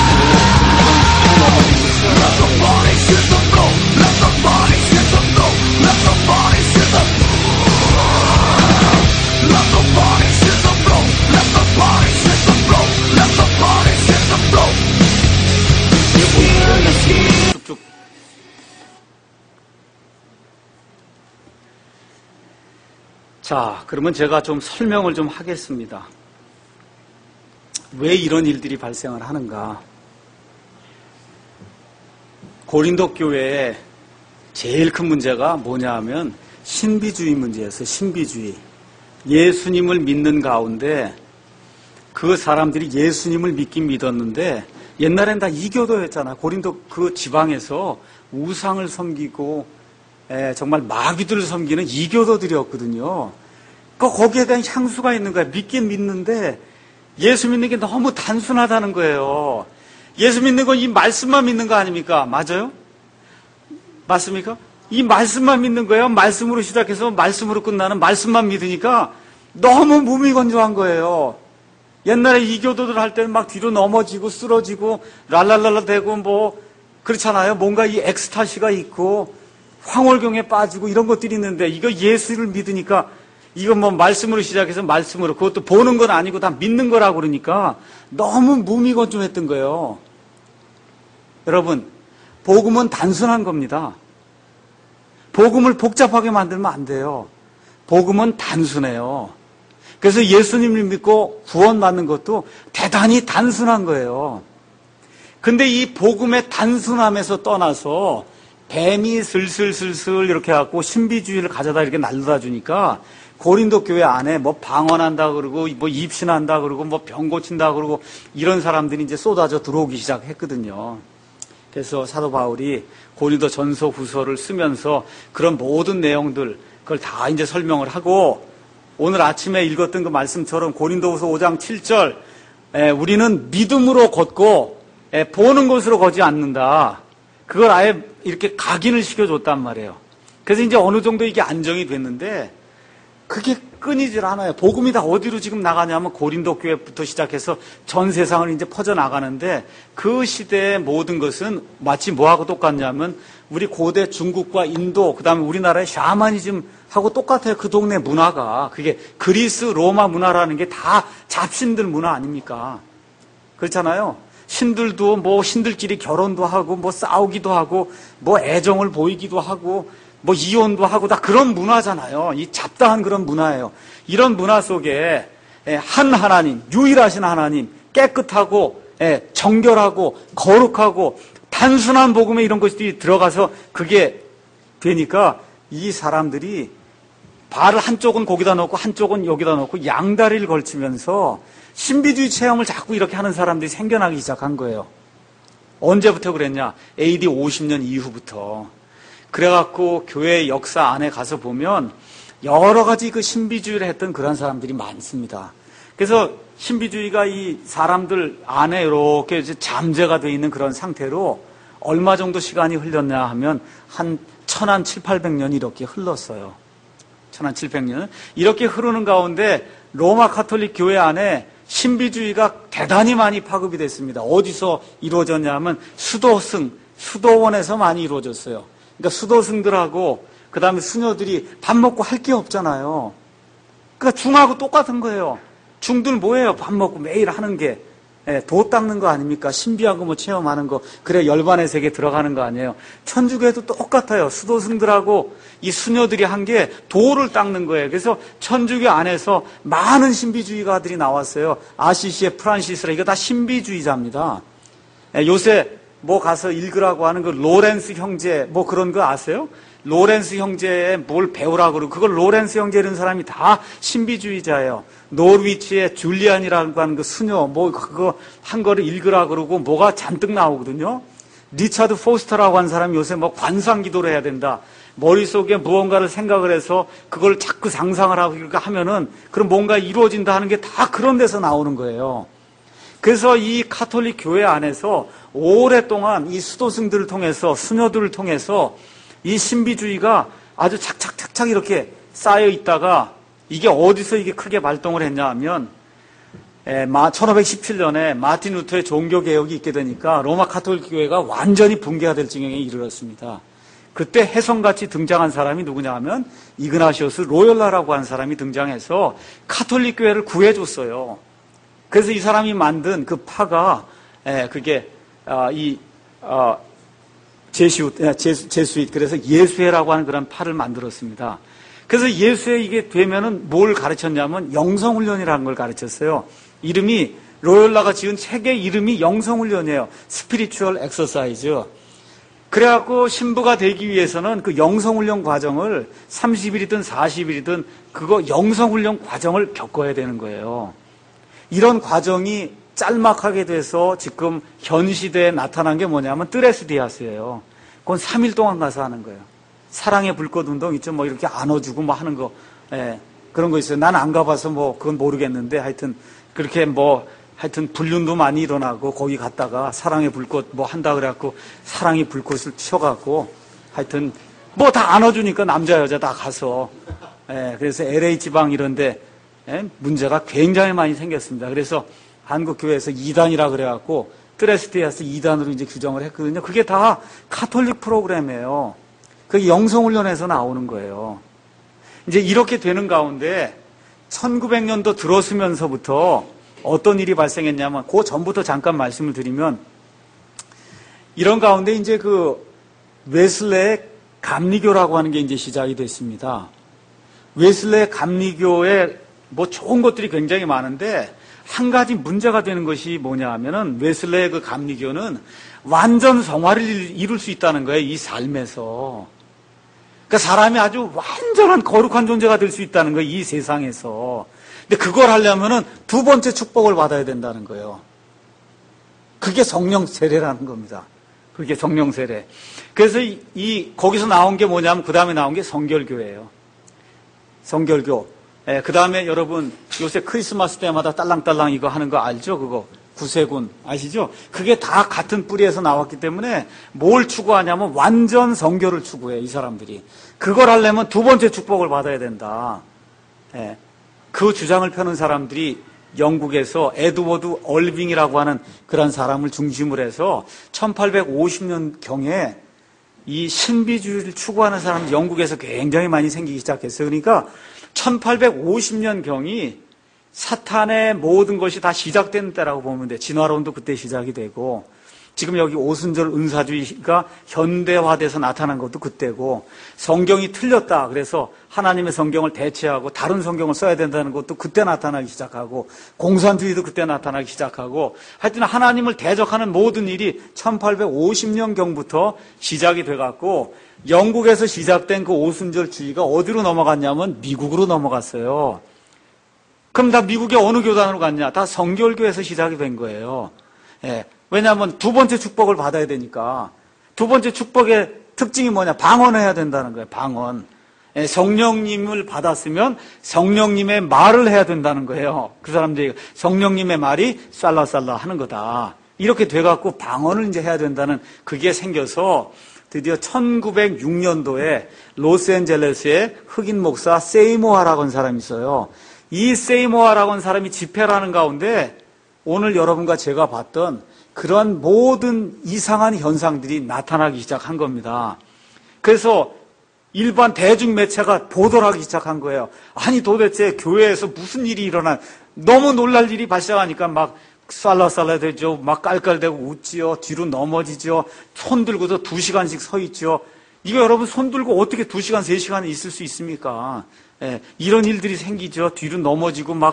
쭉쭉. 자, 그러면 제가 좀 설명을 좀 하겠습니다. 왜 이런 일들이 발생을 하는가? 고린도 교회의 제일 큰 문제가 뭐냐 하면 신비주의 문제였어요. 신비주의. 예수님을 믿는 가운데 그 사람들이 예수님을 믿긴 믿었는데 옛날엔 다 이교도였잖아요. 고린도 그 지방에서 우상을 섬기고 에, 정말 마귀들을 섬기는 이교도들이었거든요. 그러니까 거기에 대한 향수가 있는 거예요. 믿긴 믿는데 예수 믿는 게 너무 단순하다는 거예요. 예수 믿는 건 이 말씀만 믿는 거 아닙니까? 맞아요? 맞습니까? 이 말씀만 믿는 거예요. 말씀으로 시작해서 말씀으로 끝나는 말씀만 믿으니까 너무 무미건조한 거예요. 옛날에 이교도들 할 때는 막 뒤로 넘어지고 쓰러지고 랄랄랄라 대고 뭐 그렇잖아요. 뭔가 이 엑스타시가 있고 황홀경에 빠지고 이런 것들이 있는데 이거 예수를 믿으니까 이거 뭐 말씀으로 시작해서 말씀으로 그것도 보는 건 아니고 다 믿는 거라고 그러니까 너무 무미건조했던 거예요. 여러분, 복음은 단순한 겁니다. 복음을 복잡하게 만들면 안 돼요. 복음은 단순해요. 그래서 예수님을 믿고 구원받는 것도 대단히 단순한 거예요. 근데 이 복음의 단순함에서 떠나서 뱀이 슬슬슬슬 이렇게 해갖고 신비주의를 가져다 이렇게 날려다 주니까 고린도 교회 안에 뭐 방언한다 그러고 뭐 입신한다 그러고 뭐 병 고친다 그러고 이런 사람들이 이제 쏟아져 들어오기 시작했거든요. 그래서 사도 바울이 고린도 전서 후서를 쓰면서 그런 모든 내용들 그걸 다 이제 설명을 하고 오늘 아침에 읽었던 그 말씀처럼 고린도후서 오 장 칠 절 에, 우리는 믿음으로 걷고 에, 보는 것으로 걷지 않는다. 그걸 아예 이렇게 각인을 시켜줬단 말이에요. 그래서 이제 어느 정도 이게 안정이 됐는데 그게 끊이질 않아요. 복음이 다 어디로 지금 나가냐면 고린도 교회부터 시작해서 전 세상을 이제 퍼져나가는데 그 시대의 모든 것은 마치 뭐하고 똑같냐면 우리 고대 중국과 인도 그 다음에 우리나라의 샤머니즘하고 똑같아요. 그 동네 문화가. 그게 그리스 로마 문화라는 게 다 잡신들 문화 아닙니까? 그렇잖아요. 신들도 뭐 신들끼리 결혼도 하고 뭐 싸우기도 하고 뭐 애정을 보이기도 하고 뭐 이혼도 하고 다 그런 문화잖아요. 이 잡다한 그런 문화예요. 이런 문화 속에 한 하나님, 유일하신 하나님, 깨끗하고 정결하고 거룩하고 단순한 복음에 이런 것들이 들어가서 그게 되니까 이 사람들이 발을 한쪽은 거기다 놓고 한쪽은 여기다 놓고 양다리를 걸치면서 신비주의 체험을 자꾸 이렇게 하는 사람들이 생겨나기 시작한 거예요. 언제부터 그랬냐? 에이디 오십 년 이후부터. 그래갖고 교회 역사 안에 가서 보면 여러 가지 그 신비주의를 했던 그런 사람들이 많습니다. 그래서 신비주의가 이 사람들 안에 이렇게 이제 잠재가 되어 있는 그런 상태로 얼마 정도 시간이 흘렀냐 하면 한 천한 칠팔백 년이 이렇게 흘렀어요. 천한 칠백 년. 이렇게 흐르는 가운데 로마 카톨릭 교회 안에 신비주의가 대단히 많이 파급이 됐습니다. 어디서 이루어졌냐 하면 수도승, 수도원에서 많이 이루어졌어요. 그러니까 수도승들하고 그 다음에 수녀들이 밥 먹고 할 게 없잖아요. 그러니까 중하고 똑같은 거예요. 중들 뭐예요? 밥 먹고 매일 하는 게. 예, 도 닦는 거 아닙니까? 신비한 거 뭐 체험하는 거. 그래 열반의 세계 들어가는 거 아니에요. 천주교에도 똑같아요. 수도승들하고 이 수녀들이 한 게 도를 닦는 거예요. 그래서 천주교 안에서 많은 신비주의가들이 나왔어요. 아시시의 프란시스라 이거 다 신비주의자입니다. 예, 요새 뭐 가서 읽으라고 하는 그 로렌스 형제 뭐 그런 거 아세요? 로렌스 형제에 뭘 배우라고 그러고 그걸 로렌스 형제 이런 사람이 다 신비주의자예요. 노르위치의 줄리안이라고 하는 그 수녀 뭐 그거 한 거를 읽으라고 그러고 뭐가 잔뜩 나오거든요. 리차드 포스터라고 하는 사람이 요새 뭐 관상기도를 해야 된다. 머릿속에 무언가를 생각을 해서 그걸 자꾸 상상을 하고 그러니까 하면은 그럼 뭔가 이루어진다 하는 게 다 그런 데서 나오는 거예요. 그래서 이 카톨릭 교회 안에서 오랫동안 이 수도승들을 통해서 수녀들을 통해서 이 신비주의가 아주 착착착착 이렇게 쌓여 있다가 이게 어디서 이게 크게 발동을 했냐 하면 천오백십칠 년에 마틴 루터의 종교개혁이 있게 되니까 로마 카톨릭 교회가 완전히 붕괴가 될 지경에 이르렀습니다. 그때 혜성같이 등장한 사람이 누구냐 하면 이그나시오스 로열라라고 하는 사람이 등장해서 카톨릭 교회를 구해줬어요. 그래서 이 사람이 만든 그 파가 그게 이 제수잇, 제수잇 그래서 예수회라고 하는 그런 파를 만들었습니다. 그래서 예수회 이게 되면은 뭘 가르쳤냐면 영성훈련이라는 걸 가르쳤어요. 이름이 로열라가 지은 책의 이름이 영성훈련이에요. 스피리추얼 엑서사이즈. 그래갖고 신부가 되기 위해서는 그 영성훈련 과정을 삼십 일이든 사십 일이든 그거 영성훈련 과정을 겪어야 되는 거예요. 이런 과정이 짤막하게 돼서 지금 현 시대에 나타난 게 뭐냐면 뜨레스디아스예요. 그건 삼 일 동안 가서 하는 거예요. 사랑의 불꽃 운동 있죠. 뭐 이렇게 안아주고 뭐 하는 거. 예, 그런 거 있어요. 난 안 가봐서 뭐 그건 모르겠는데 하여튼 그렇게 뭐 하여튼 불륜도 많이 일어나고 거기 갔다가 사랑의 불꽃 뭐 한다 그래갖고 사랑의 불꽃을 튀어갖고 하여튼 뭐 다 안아주니까 남자 여자 다 가서 예, 그래서 엘에이 지방 이런데 예, 문제가 굉장히 많이 생겼습니다. 그래서 한국교회에서 이단이라 그래갖고 뜨레스디아스 이단으로 이제 규정을 했거든요. 그게 다 카톨릭 프로그램이에요. 그게 영성훈련에서 나오는 거예요. 이제 이렇게 되는 가운데 천구백 년도 들어서면서부터 어떤 일이 발생했냐면 그 전부터 잠깐 말씀을 드리면 이런 가운데 이제 그 웨슬레의 감리교라고 하는 게 이제 시작이 됐습니다. 웨슬레의 감리교에 뭐 좋은 것들이 굉장히 많은데 한 가지 문제가 되는 것이 뭐냐 하면은 웨슬레의 그 감리교는 완전 성화를 이룰 수 있다는 거예요. 이 삶에서. 그러니까 사람이 아주 완전한 거룩한 존재가 될 수 있다는 거예요. 이 세상에서. 근데 그걸 하려면은 두 번째 축복을 받아야 된다는 거예요. 그게 성령 세례라는 겁니다. 그게 성령 세례. 그래서 이, 이 거기서 나온 게 뭐냐면 그 다음에 나온 게 성결교예요. 성결교. 예, 그 다음에 여러분 요새 크리스마스 때마다 딸랑딸랑 이거 하는 거 알죠? 그거 구세군 아시죠? 그게 다 같은 뿌리에서 나왔기 때문에 뭘 추구하냐면 완전 성결을 추구해 이 사람들이. 그걸 하려면 두 번째 축복을 받아야 된다. 예, 그 주장을 펴는 사람들이 영국에서 에드워드 얼빙이라고 하는 그런 사람을 중심으로 해서 천팔백오십 년경에 이 신비주의를 추구하는 사람이 영국에서 굉장히 많이 생기기 시작했어요. 그러니까 천팔백오십 년경이 사탄의 모든 것이 다 시작된 때라고 보면 돼. 진화론도 그때 시작이 되고 지금 여기 오순절 은사주의가 현대화돼서 나타난 것도 그때고 성경이 틀렸다. 그래서 하나님의 성경을 대체하고 다른 성경을 써야 된다는 것도 그때 나타나기 시작하고 공산주의도 그때 나타나기 시작하고 하여튼 하나님을 대적하는 모든 일이 천팔백오십 년경부터 시작이 돼갖고 영국에서 시작된 그 오순절주의가 어디로 넘어갔냐면 미국으로 넘어갔어요. 그럼 다 미국의 어느 교단으로 갔냐? 다 성결교에서 시작이 된 거예요. 예. 왜냐하면 두 번째 축복을 받아야 되니까. 두 번째 축복의 특징이 뭐냐? 방언해야 된다는 거예요. 방언. 예. 성령님을 받았으면 성령님의 말을 해야 된다는 거예요. 그 사람들이 성령님의 말이 쌀라쌀라 하는 거다. 이렇게 돼갖고 방언을 이제 해야 된다는 그게 생겨서 드디어 천구백육 년도에 로스앤젤레스의 흑인 목사 세이모아라고 하는 사람이 있어요. 이 세이모아라고 하는 사람이 집회를 하는 가운데 오늘 여러분과 제가 봤던 그런 모든 이상한 현상들이 나타나기 시작한 겁니다. 그래서 일반 대중매체가 보도를 하기 시작한 거예요. 아니 도대체 교회에서 무슨 일이 일어나 너무 놀랄 일이 발생하니까 막 쌀라쌀라 되죠. 막 깔깔대고 웃지요. 뒤로 넘어지죠. 손 들고도 두 시간씩 서 있죠. 이거 여러분 손 들고 어떻게 두 시간, 세 시간 있을 수 있습니까? 예, 이런 일들이 생기죠. 뒤로 넘어지고 막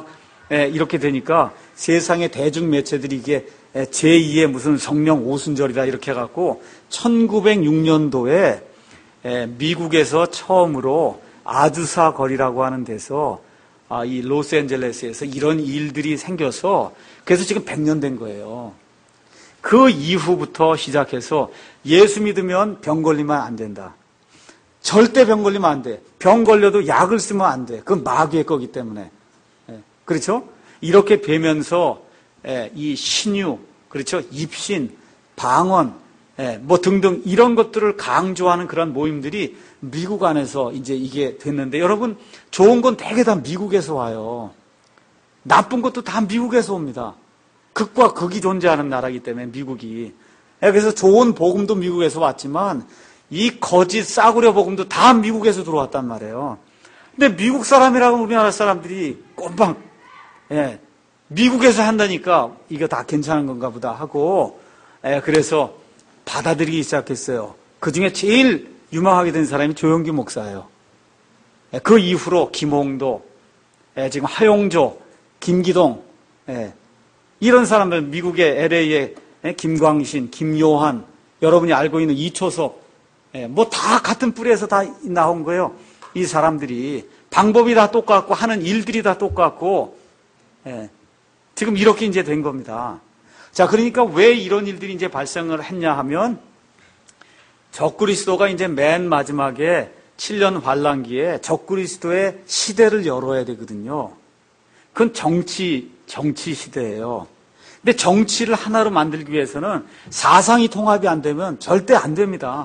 예, 이렇게 되니까 세상의 대중 매체들이 이게 제이의 무슨 성령 오순절이다 이렇게 해갖고 천구백육 년도에 미국에서 처음으로 아주사 거리라고 하는 데서 이 로스앤젤레스에서 이런 일들이 생겨서 그래서 지금 백 년 된 거예요. 그 이후부터 시작해서 예수 믿으면 병 걸리면 안 된다. 절대 병 걸리면 안 돼. 병 걸려도 약을 쓰면 안 돼. 그건 마귀의 거기 때문에. 그렇죠? 이렇게 되면서 이 신유, 그렇죠? 입신, 방언, 뭐 등등 이런 것들을 강조하는 그런 모임들이 미국 안에서 이제 이게 됐는데 여러분 좋은 건 대개 다 미국에서 와요. 나쁜 것도 다 미국에서 옵니다. 극과 극이 존재하는 나라이기 때문에 미국이. 그래서 좋은 복음도 미국에서 왔지만 이 거짓 싸구려 복음도 다 미국에서 들어왔단 말이에요. 근데 미국 사람이라고 우리나라 사람들이 꼼방 예, 미국에서 한다니까 이거 다 괜찮은 건가 보다 하고 예, 그래서 받아들이기 시작했어요. 그 중에 제일 유명하게 된 사람이 조영기 목사예요. 예, 그 이후로 김홍도, 예, 지금 하용조, 김기동 예, 이런 사람들 미국의 엘에이의 예, 김광신, 김요한 여러분이 알고 있는 이초섭 예, 뭐 다 같은 뿌리에서 다 나온 거예요. 이 사람들이 방법이 다 똑같고 하는 일들이 다 똑같고 예, 지금 이렇게 이제 된 겁니다. 자, 그러니까 왜 이런 일들이 이제 발생을 했냐 하면 적그리스도가 이제 맨 마지막에 칠 년 환란기에 적그리스도의 시대를 열어야 되거든요. 그건 정치, 정치 시대예요. 근데 정치를 하나로 만들기 위해서는 사상이 통합이 안 되면 절대 안 됩니다.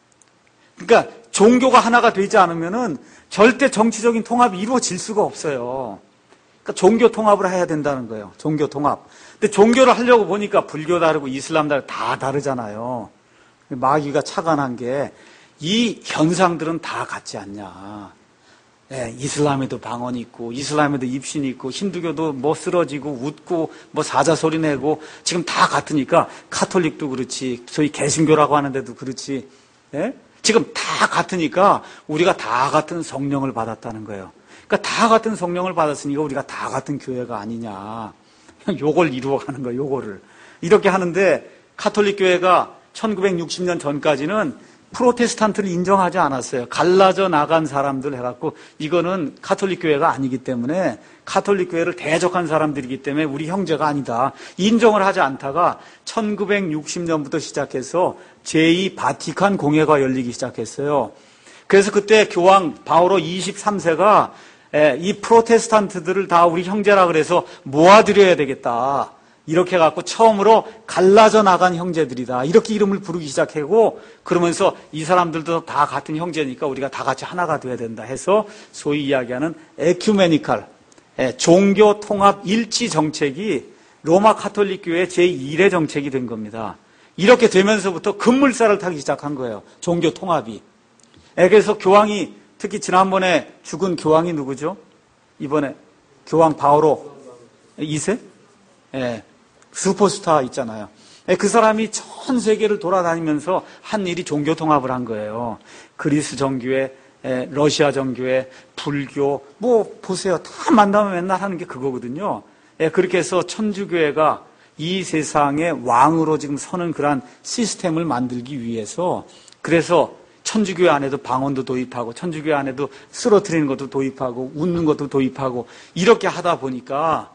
그러니까 종교가 하나가 되지 않으면은 절대 정치적인 통합이 이루어질 수가 없어요. 그러니까 종교 통합을 해야 된다는 거예요. 종교 통합. 근데 종교를 하려고 보니까 불교 다르고 이슬람 다르고 다 다르잖아요. 마귀가 착안한 게 이 현상들은 다 같지 않냐. 예, 이슬람에도 방언이 있고 이슬람에도 입신이 있고 힌두교도 뭐 쓰러지고 웃고 뭐 사자소리 내고 지금 다 같으니까 카톨릭도 그렇지 소위 개신교라고 하는데도 그렇지 예? 지금 다 같으니까 우리가 다 같은 성령을 받았다는 거예요. 그러니까 다 같은 성령을 받았으니까 우리가 다 같은 교회가 아니냐. 요걸 이루어가는 거예요. 요거를. 이렇게 하는데 카톨릭 교회가 천구백육십 년 전까지는 프로테스탄트를 인정하지 않았어요. 갈라져 나간 사람들 해갖고 이거는 카톨릭 교회가 아니기 때문에 카톨릭 교회를 대적한 사람들이기 때문에 우리 형제가 아니다. 인정을 하지 않다가 천구백육십 년부터 시작해서 제이 바티칸 공회가 열리기 시작했어요. 그래서 그때 교황 바오로 이십삼 세가 이 프로테스탄트들을 다 우리 형제라 그래서 모아드려야 되겠다. 이렇게 해갖고 처음으로 갈라져 나간 형제들이다. 이렇게 이름을 부르기 시작하고 그러면서 이 사람들도 다 같은 형제니까 우리가 다 같이 하나가 돼야 된다 해서 소위 이야기하는 에큐메니칼, 종교 통합 일치 정책이 로마 카톨릭 교회 제일 회 정책이 된 겁니다. 이렇게 되면서부터 급물살을 타기 시작한 거예요. 종교 통합이. 그래서 교황이 특히 지난번에 죽은 교황이 누구죠? 이번에 교황 바오로 이 세? 예, 슈퍼스타 있잖아요. 예, 그 사람이 전 세계를 돌아다니면서 한 일이 종교 통합을 한 거예요. 그리스 정교회, 예, 러시아 정교회, 불교, 뭐 보세요. 다 만나면 맨날 하는 게 그거거든요. 예, 그렇게 해서 천주교회가 이 세상의 왕으로 지금 서는 그러한 시스템을 만들기 위해서 그래서 천주교회 안에도 방언도 도입하고 천주교회 안에도 쓰러뜨리는 것도 도입하고 웃는 것도 도입하고 이렇게 하다 보니까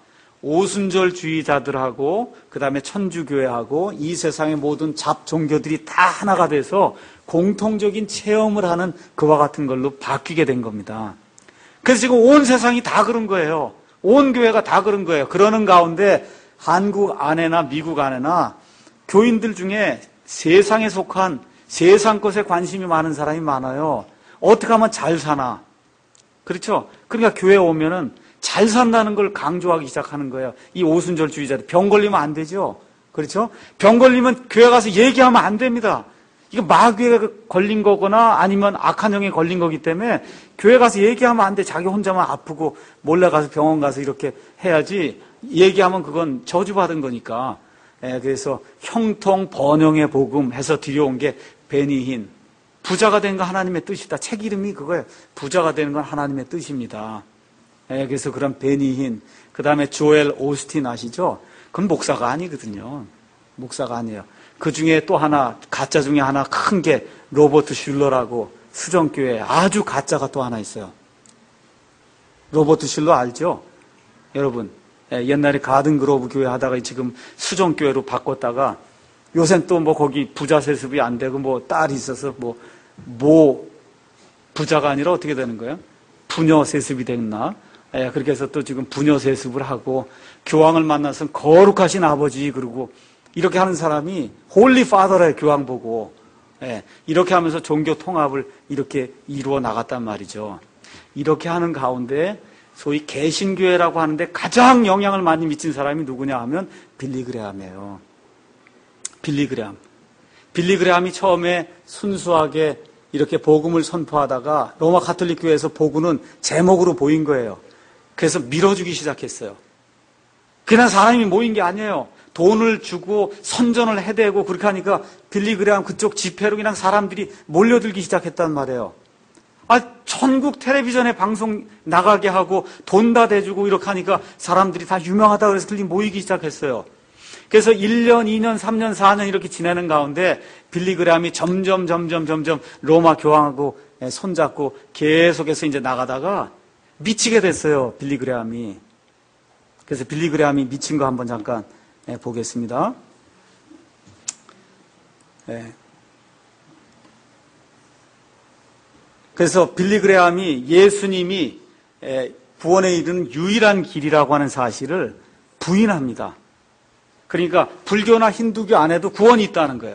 오순절주의자들하고 그 다음에 천주교회하고 이 세상의 모든 잡종교들이 다 하나가 돼서 공통적인 체험을 하는 그와 같은 걸로 바뀌게 된 겁니다. 그래서 지금 온 세상이 다 그런 거예요. 온 교회가 다 그런 거예요. 그러는 가운데 한국 안에나 미국 안에나 교인들 중에 세상에 속한 세상 것에 관심이 많은 사람이 많아요. 어떻게 하면 잘 사나. 그렇죠? 그러니까 교회에 오면은 잘 산다는 걸 강조하기 시작하는 거예요. 이 오순절주의자들. 병 걸리면 안 되죠. 그렇죠? 병 걸리면 교회 가서 얘기하면 안 됩니다. 이거 마귀에 걸린 거거나 아니면 악한 영에 걸린 거기 때문에 교회 가서 얘기하면 안 돼. 자기 혼자만 아프고 몰래 가서 병원 가서 이렇게 해야지. 얘기하면 그건 저주받은 거니까. 예, 그래서 형통 번영의 복음 해서 들여온 게 베니힌. 부자가 되는 건 하나님의 뜻이다. 책 이름이 그거예요. 부자가 되는 건 하나님의 뜻입니다. 예, 그래서 그런 베니힌, 그 다음에 조엘 오스틴 아시죠? 그건 목사가 아니거든요. 목사가 아니에요. 그 중에 또 하나, 가짜 중에 하나 큰 게 로버트 슐러라고 수정교회 아주 가짜가 또 하나 있어요. 로버트 슐러 알죠? 여러분, 옛날에 가든그로브 교회 하다가 지금 수정교회로 바꿨다가 요새는 또 뭐 거기 부자 세습이 안 되고 뭐 딸이 있어서 뭐, 뭐, 부자가 아니라 어떻게 되는 거예요? 부녀 세습이 됐나? 예, 그렇게 해서 또 지금 부녀 세습을 하고 교황을 만나서 거룩하신 아버지 그러고 이렇게 하는 사람이 홀리 파더래 교황 보고 예, 이렇게 하면서 종교 통합을 이렇게 이루어 나갔단 말이죠. 이렇게 하는 가운데 소위 개신교회라고 하는데 가장 영향을 많이 미친 사람이 누구냐 하면 빌리 그레함이에요. 빌리 그레함. 빌리 그레함이 처음에 순수하게 이렇게 복음을 선포하다가 로마 가톨릭 교회에서 복음은 제목으로 보인 거예요. 그래서 밀어주기 시작했어요. 그냥 사람이 모인 게 아니에요. 돈을 주고 선전을 해대고 그렇게 하니까 빌리 그레함 그쪽 집회로 그냥 사람들이 몰려들기 시작했단 말이에요. 아, 전국 텔레비전에 방송 나가게 하고 돈 다 대주고 이렇게 하니까 사람들이 다 유명하다 그래서 들리 모이기 시작했어요. 그래서 일 년, 이 년, 삼 년, 사 년 이렇게 지내는 가운데 빌리 그레함이 점점 점점 점점 로마 교황하고 손잡고 계속해서 이제 나가다가 미치게 됐어요. 빌리 그레함이. 그래서 빌리 그레함이 미친 거 한번 잠깐 보겠습니다. 네. 그래서 빌리 그레함이 예수님이 구원에 이르는 유일한 길이라고 하는 사실을 부인합니다. 그러니까 불교나 힌두교 안에도 구원이 있다는 거예요.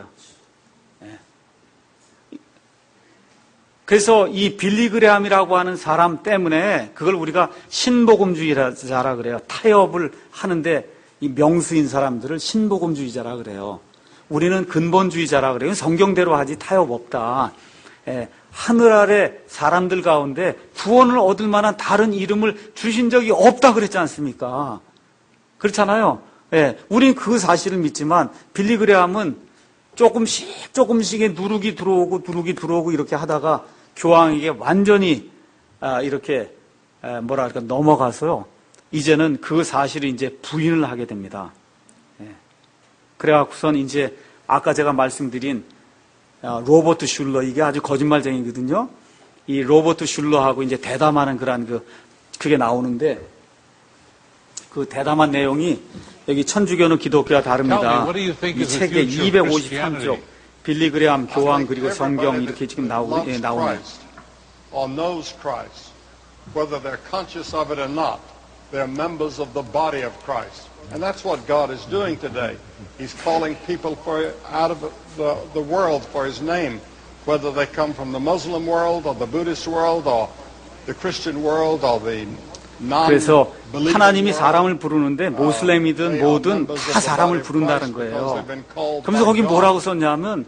그래서 이 빌리 그레함이라고 하는 사람 때문에 그걸 우리가 신복음주의자라 그래요. 타협을 하는데 이 명수인 사람들을 신복음주의자라 그래요. 우리는 근본주의자라 그래요. 성경대로 하지 타협 없다. 예, 하늘 아래 사람들 가운데 구원을 얻을 만한 다른 이름을 주신 적이 없다 그랬지 않습니까? 그렇잖아요. 예, 우린 그 사실을 믿지만 빌리 그레함은 조금씩 조금씩의 누룩이 들어오고 누룩이 들어오고 이렇게 하다가 교황에게 완전히 아, 이렇게 아, 뭐랄까 넘어가서요. 이제는 그 사실을 이제 부인을 하게 됩니다. 예. 그래갖고선 이제 아까 제가 말씀드린 아, 로버트 슐러 이게 아주 거짓말쟁이거든요. 이 로버트 슐러하고 이제 대담하는 그런 그 그게 나오는데 그 대담한 내용이 여기 천주교는 기독교와 다릅니다. 이 책에 이백오십삼 쪽 빌리 그레함 교황 그리고 성경 이렇게 지금 나오고 예, 나오네요. Or knows Christ, whether they're conscious of it or not, they're members of the body of Christ. And that's what God is doing today. He's calling people for, out of the, the world for His name, whether they come from the Muslim world or the Buddhist world or the Christian world or the 그래서 하나님이 사람을 부르는데 모슬렘이든 뭐든 다 사람을 부른다는 거예요. 그러면서 거기 뭐라고 썼냐면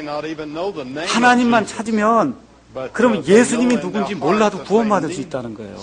하나님만 찾으면 그러면 예수님이 누군지 몰라도 구원받을 수 있다는 거예요.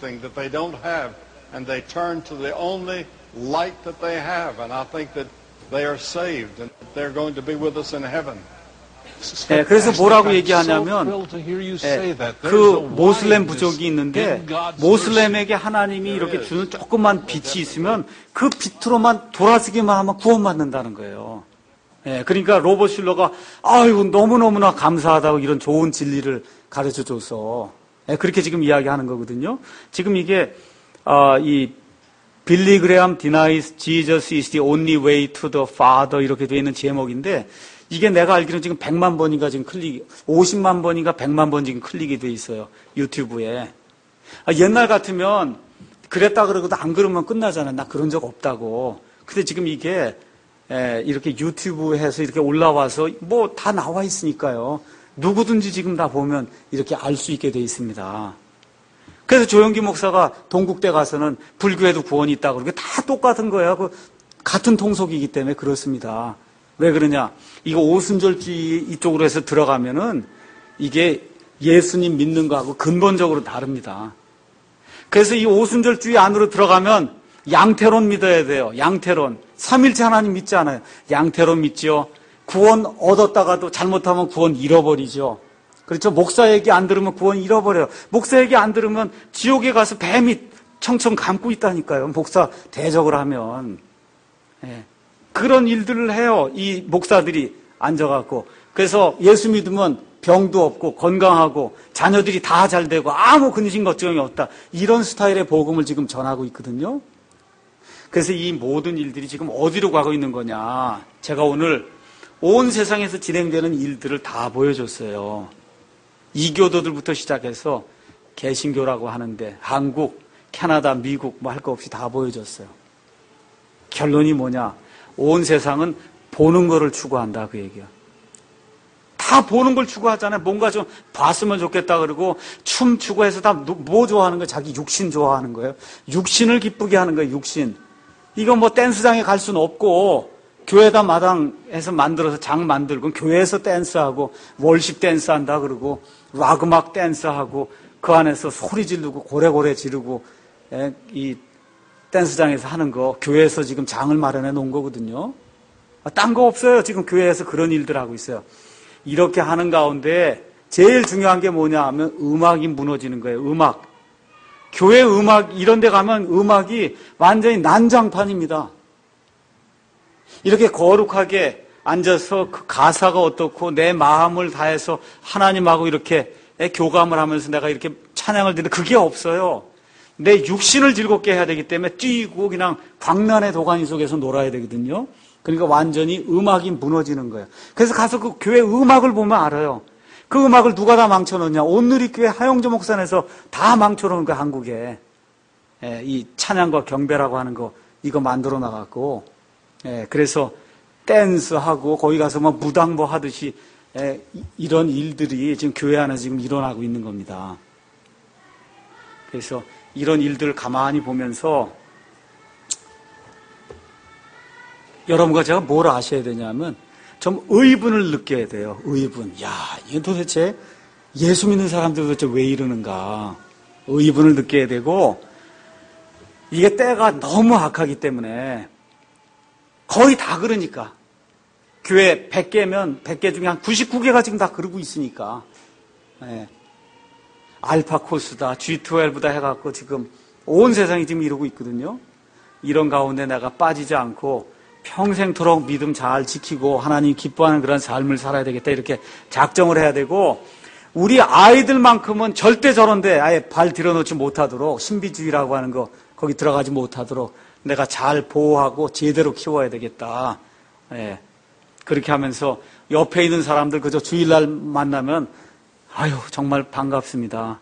네, 그래서 뭐라고 얘기하냐면 네, 그 모슬렘 부족이 있는데 모슬렘에게 하나님이 이렇게 주는 조그만 빛이 있으면 그 빛으로만 돌아서기만 하면 구원받는다는 거예요. 네, 그러니까 로버트 슐러가 아이고 너무너무나 감사하다고 이런 좋은 진리를 가르쳐줘서 네, 그렇게 지금 이야기하는 거거든요. 지금 이게 어, 이 빌리 그레함 denies Jesus is the only way to the Father 이렇게 되어 있는 제목인데 이게 내가 알기로는 지금 백만 번인가 지금 클릭이, 오십만 번인가 백만 번 지금 클릭이 돼 있어요. 유튜브에. 아, 옛날 같으면 그랬다 그러고도 안 그러면 끝나잖아. 나 그런 적 없다고. 근데 지금 이게 에, 이렇게 유튜브에서 이렇게 올라와서 뭐 다 나와 있으니까요. 누구든지 지금 다 보면 이렇게 알 수 있게 돼 있습니다. 그래서 조영기 목사가 동국대 가서는 불교에도 구원이 있다고 그러고 다 똑같은 거예요. 그 같은 통속이기 때문에 그렇습니다. 왜 그러냐? 이거 오순절주의 이쪽으로 해서 들어가면은 이게 예수님 믿는 거하고 근본적으로 다릅니다. 그래서 이 오순절주의 안으로 들어가면 양태론 믿어야 돼요. 양태론. 삼일체 하나님 믿지 않아요. 양태론 믿지요. 구원 얻었다가도 잘못하면 구원 잃어버리죠. 그렇죠? 목사 얘기 안 들으면 구원 잃어버려요. 목사 얘기 안 들으면 지옥에 가서 뱀이 청청 감고 있다니까요. 목사 대적을 하면. 예. 그런 일들을 해요. 이 목사들이 앉아갖고. 그래서 예수 믿으면 병도 없고 건강하고 자녀들이 다 잘 되고 아무 근심 걱정이 없다. 이런 스타일의 복음을 지금 전하고 있거든요. 그래서 이 모든 일들이 지금 어디로 가고 있는 거냐. 제가 오늘 온 세상에서 진행되는 일들을 다 보여줬어요. 이교도들부터 시작해서 개신교라고 하는데 한국, 캐나다, 미국 뭐 할 거 없이 다 보여줬어요. 결론이 뭐냐. 온 세상은 보는 거를 추구한다 그 얘기야. 다 보는 걸 추구하잖아요. 뭔가 좀 봤으면 좋겠다 그러고 춤 추구해서 다 뭐 좋아하는 거예요? 자기 육신 좋아하는 거예요. 육신을 기쁘게 하는 거예요. 육신. 이거 뭐 댄스장에 갈 수는 없고 교회다 마당에서 만들어서 장 만들고 교회에서 댄스하고 월십 댄스한다 그러고 락 음악 댄스하고 그 안에서 소리 지르고 고래고래 지르고 에, 이 댄스장에서 하는 거 교회에서 지금 장을 마련해 놓은 거거든요. 딴 거 없어요. 지금 교회에서 그런 일들 하고 있어요. 이렇게 하는 가운데 제일 중요한 게 뭐냐 하면 음악이 무너지는 거예요. 음악. 교회 음악 이런 데 가면 음악이 완전히 난장판입니다. 이렇게 거룩하게 앉아서 그 가사가 어떻고 내 마음을 다해서 하나님하고 이렇게 교감을 하면서 내가 이렇게 찬양을 드리는데 그게 없어요. 내 육신을 즐겁게 해야 되기 때문에 뛰고 그냥 광란의 도가니 속에서 놀아야 되거든요. 그러니까 완전히 음악이 무너지는 거예요. 그래서 가서 그 교회 음악을 보면 알아요. 그 음악을 누가 다 망쳐놓냐. 온누리교회 하영조 목사에서 다 망쳐놓은 거예요. 한국에. 예, 이 찬양과 경배라고 하는 거 이거 만들어 나갔고 예, 그래서 댄스하고 거기 가서 뭐 무당보 하듯이 예, 이런 일들이 지금 교회 안에서 지금 일어나고 있는 겁니다. 그래서 이런 일들을 가만히 보면서 여러분과 제가 뭘 아셔야 되냐면 좀 의분을 느껴야 돼요. 의분. 야, 이게 도대체 예수 믿는 사람들 도대체 왜 이러는가. 의분을 느껴야 되고 이게 때가 너무 악하기 때문에 거의 다 그러니까. 교회 백 개면 백 개 중에 한 구십구 개가 지금 다 그러고 있으니까. 네. 알파 코스다, 지 십이다 해갖고 지금 온 세상이 지금 이러고 있거든요. 이런 가운데 내가 빠지지 않고 평생토록 믿음 잘 지키고 하나님 기뻐하는 그런 삶을 살아야 되겠다 이렇게 작정을 해야 되고 우리 아이들만큼은 절대 저런데 아예 발 들여놓지 못하도록 신비주의라고 하는 거 거기 들어가지 못하도록 내가 잘 보호하고 제대로 키워야 되겠다. 예. 그렇게 하면서 옆에 있는 사람들 그저 주일날 만나면 아유 정말 반갑습니다.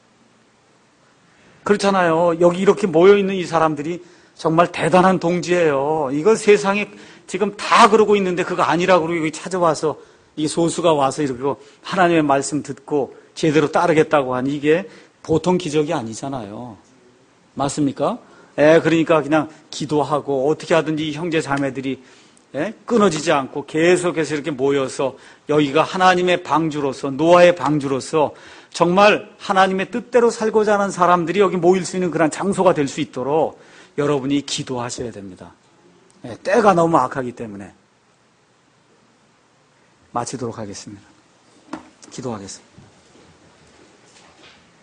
그렇잖아요. 여기 이렇게 모여있는 이 사람들이 정말 대단한 동지예요. 이거 세상에 지금 다 그러고 있는데 그거 아니라고 그러고 여기 찾아와서 이 소수가 와서 이렇게 하나님의 말씀 듣고 제대로 따르겠다고 하니 이게 보통 기적이 아니잖아요. 맞습니까? 예, 그러니까 그냥 기도하고 어떻게 하든지 형제 자매들이 예? 끊어지지 않고 계속해서 이렇게 모여서 여기가 하나님의 방주로서 노아의 방주로서 정말 하나님의 뜻대로 살고자 하는 사람들이 여기 모일 수 있는 그런 장소가 될 수 있도록 여러분이 기도하셔야 됩니다. 예, 때가 너무 악하기 때문에 마치도록 하겠습니다. 기도하겠습니다.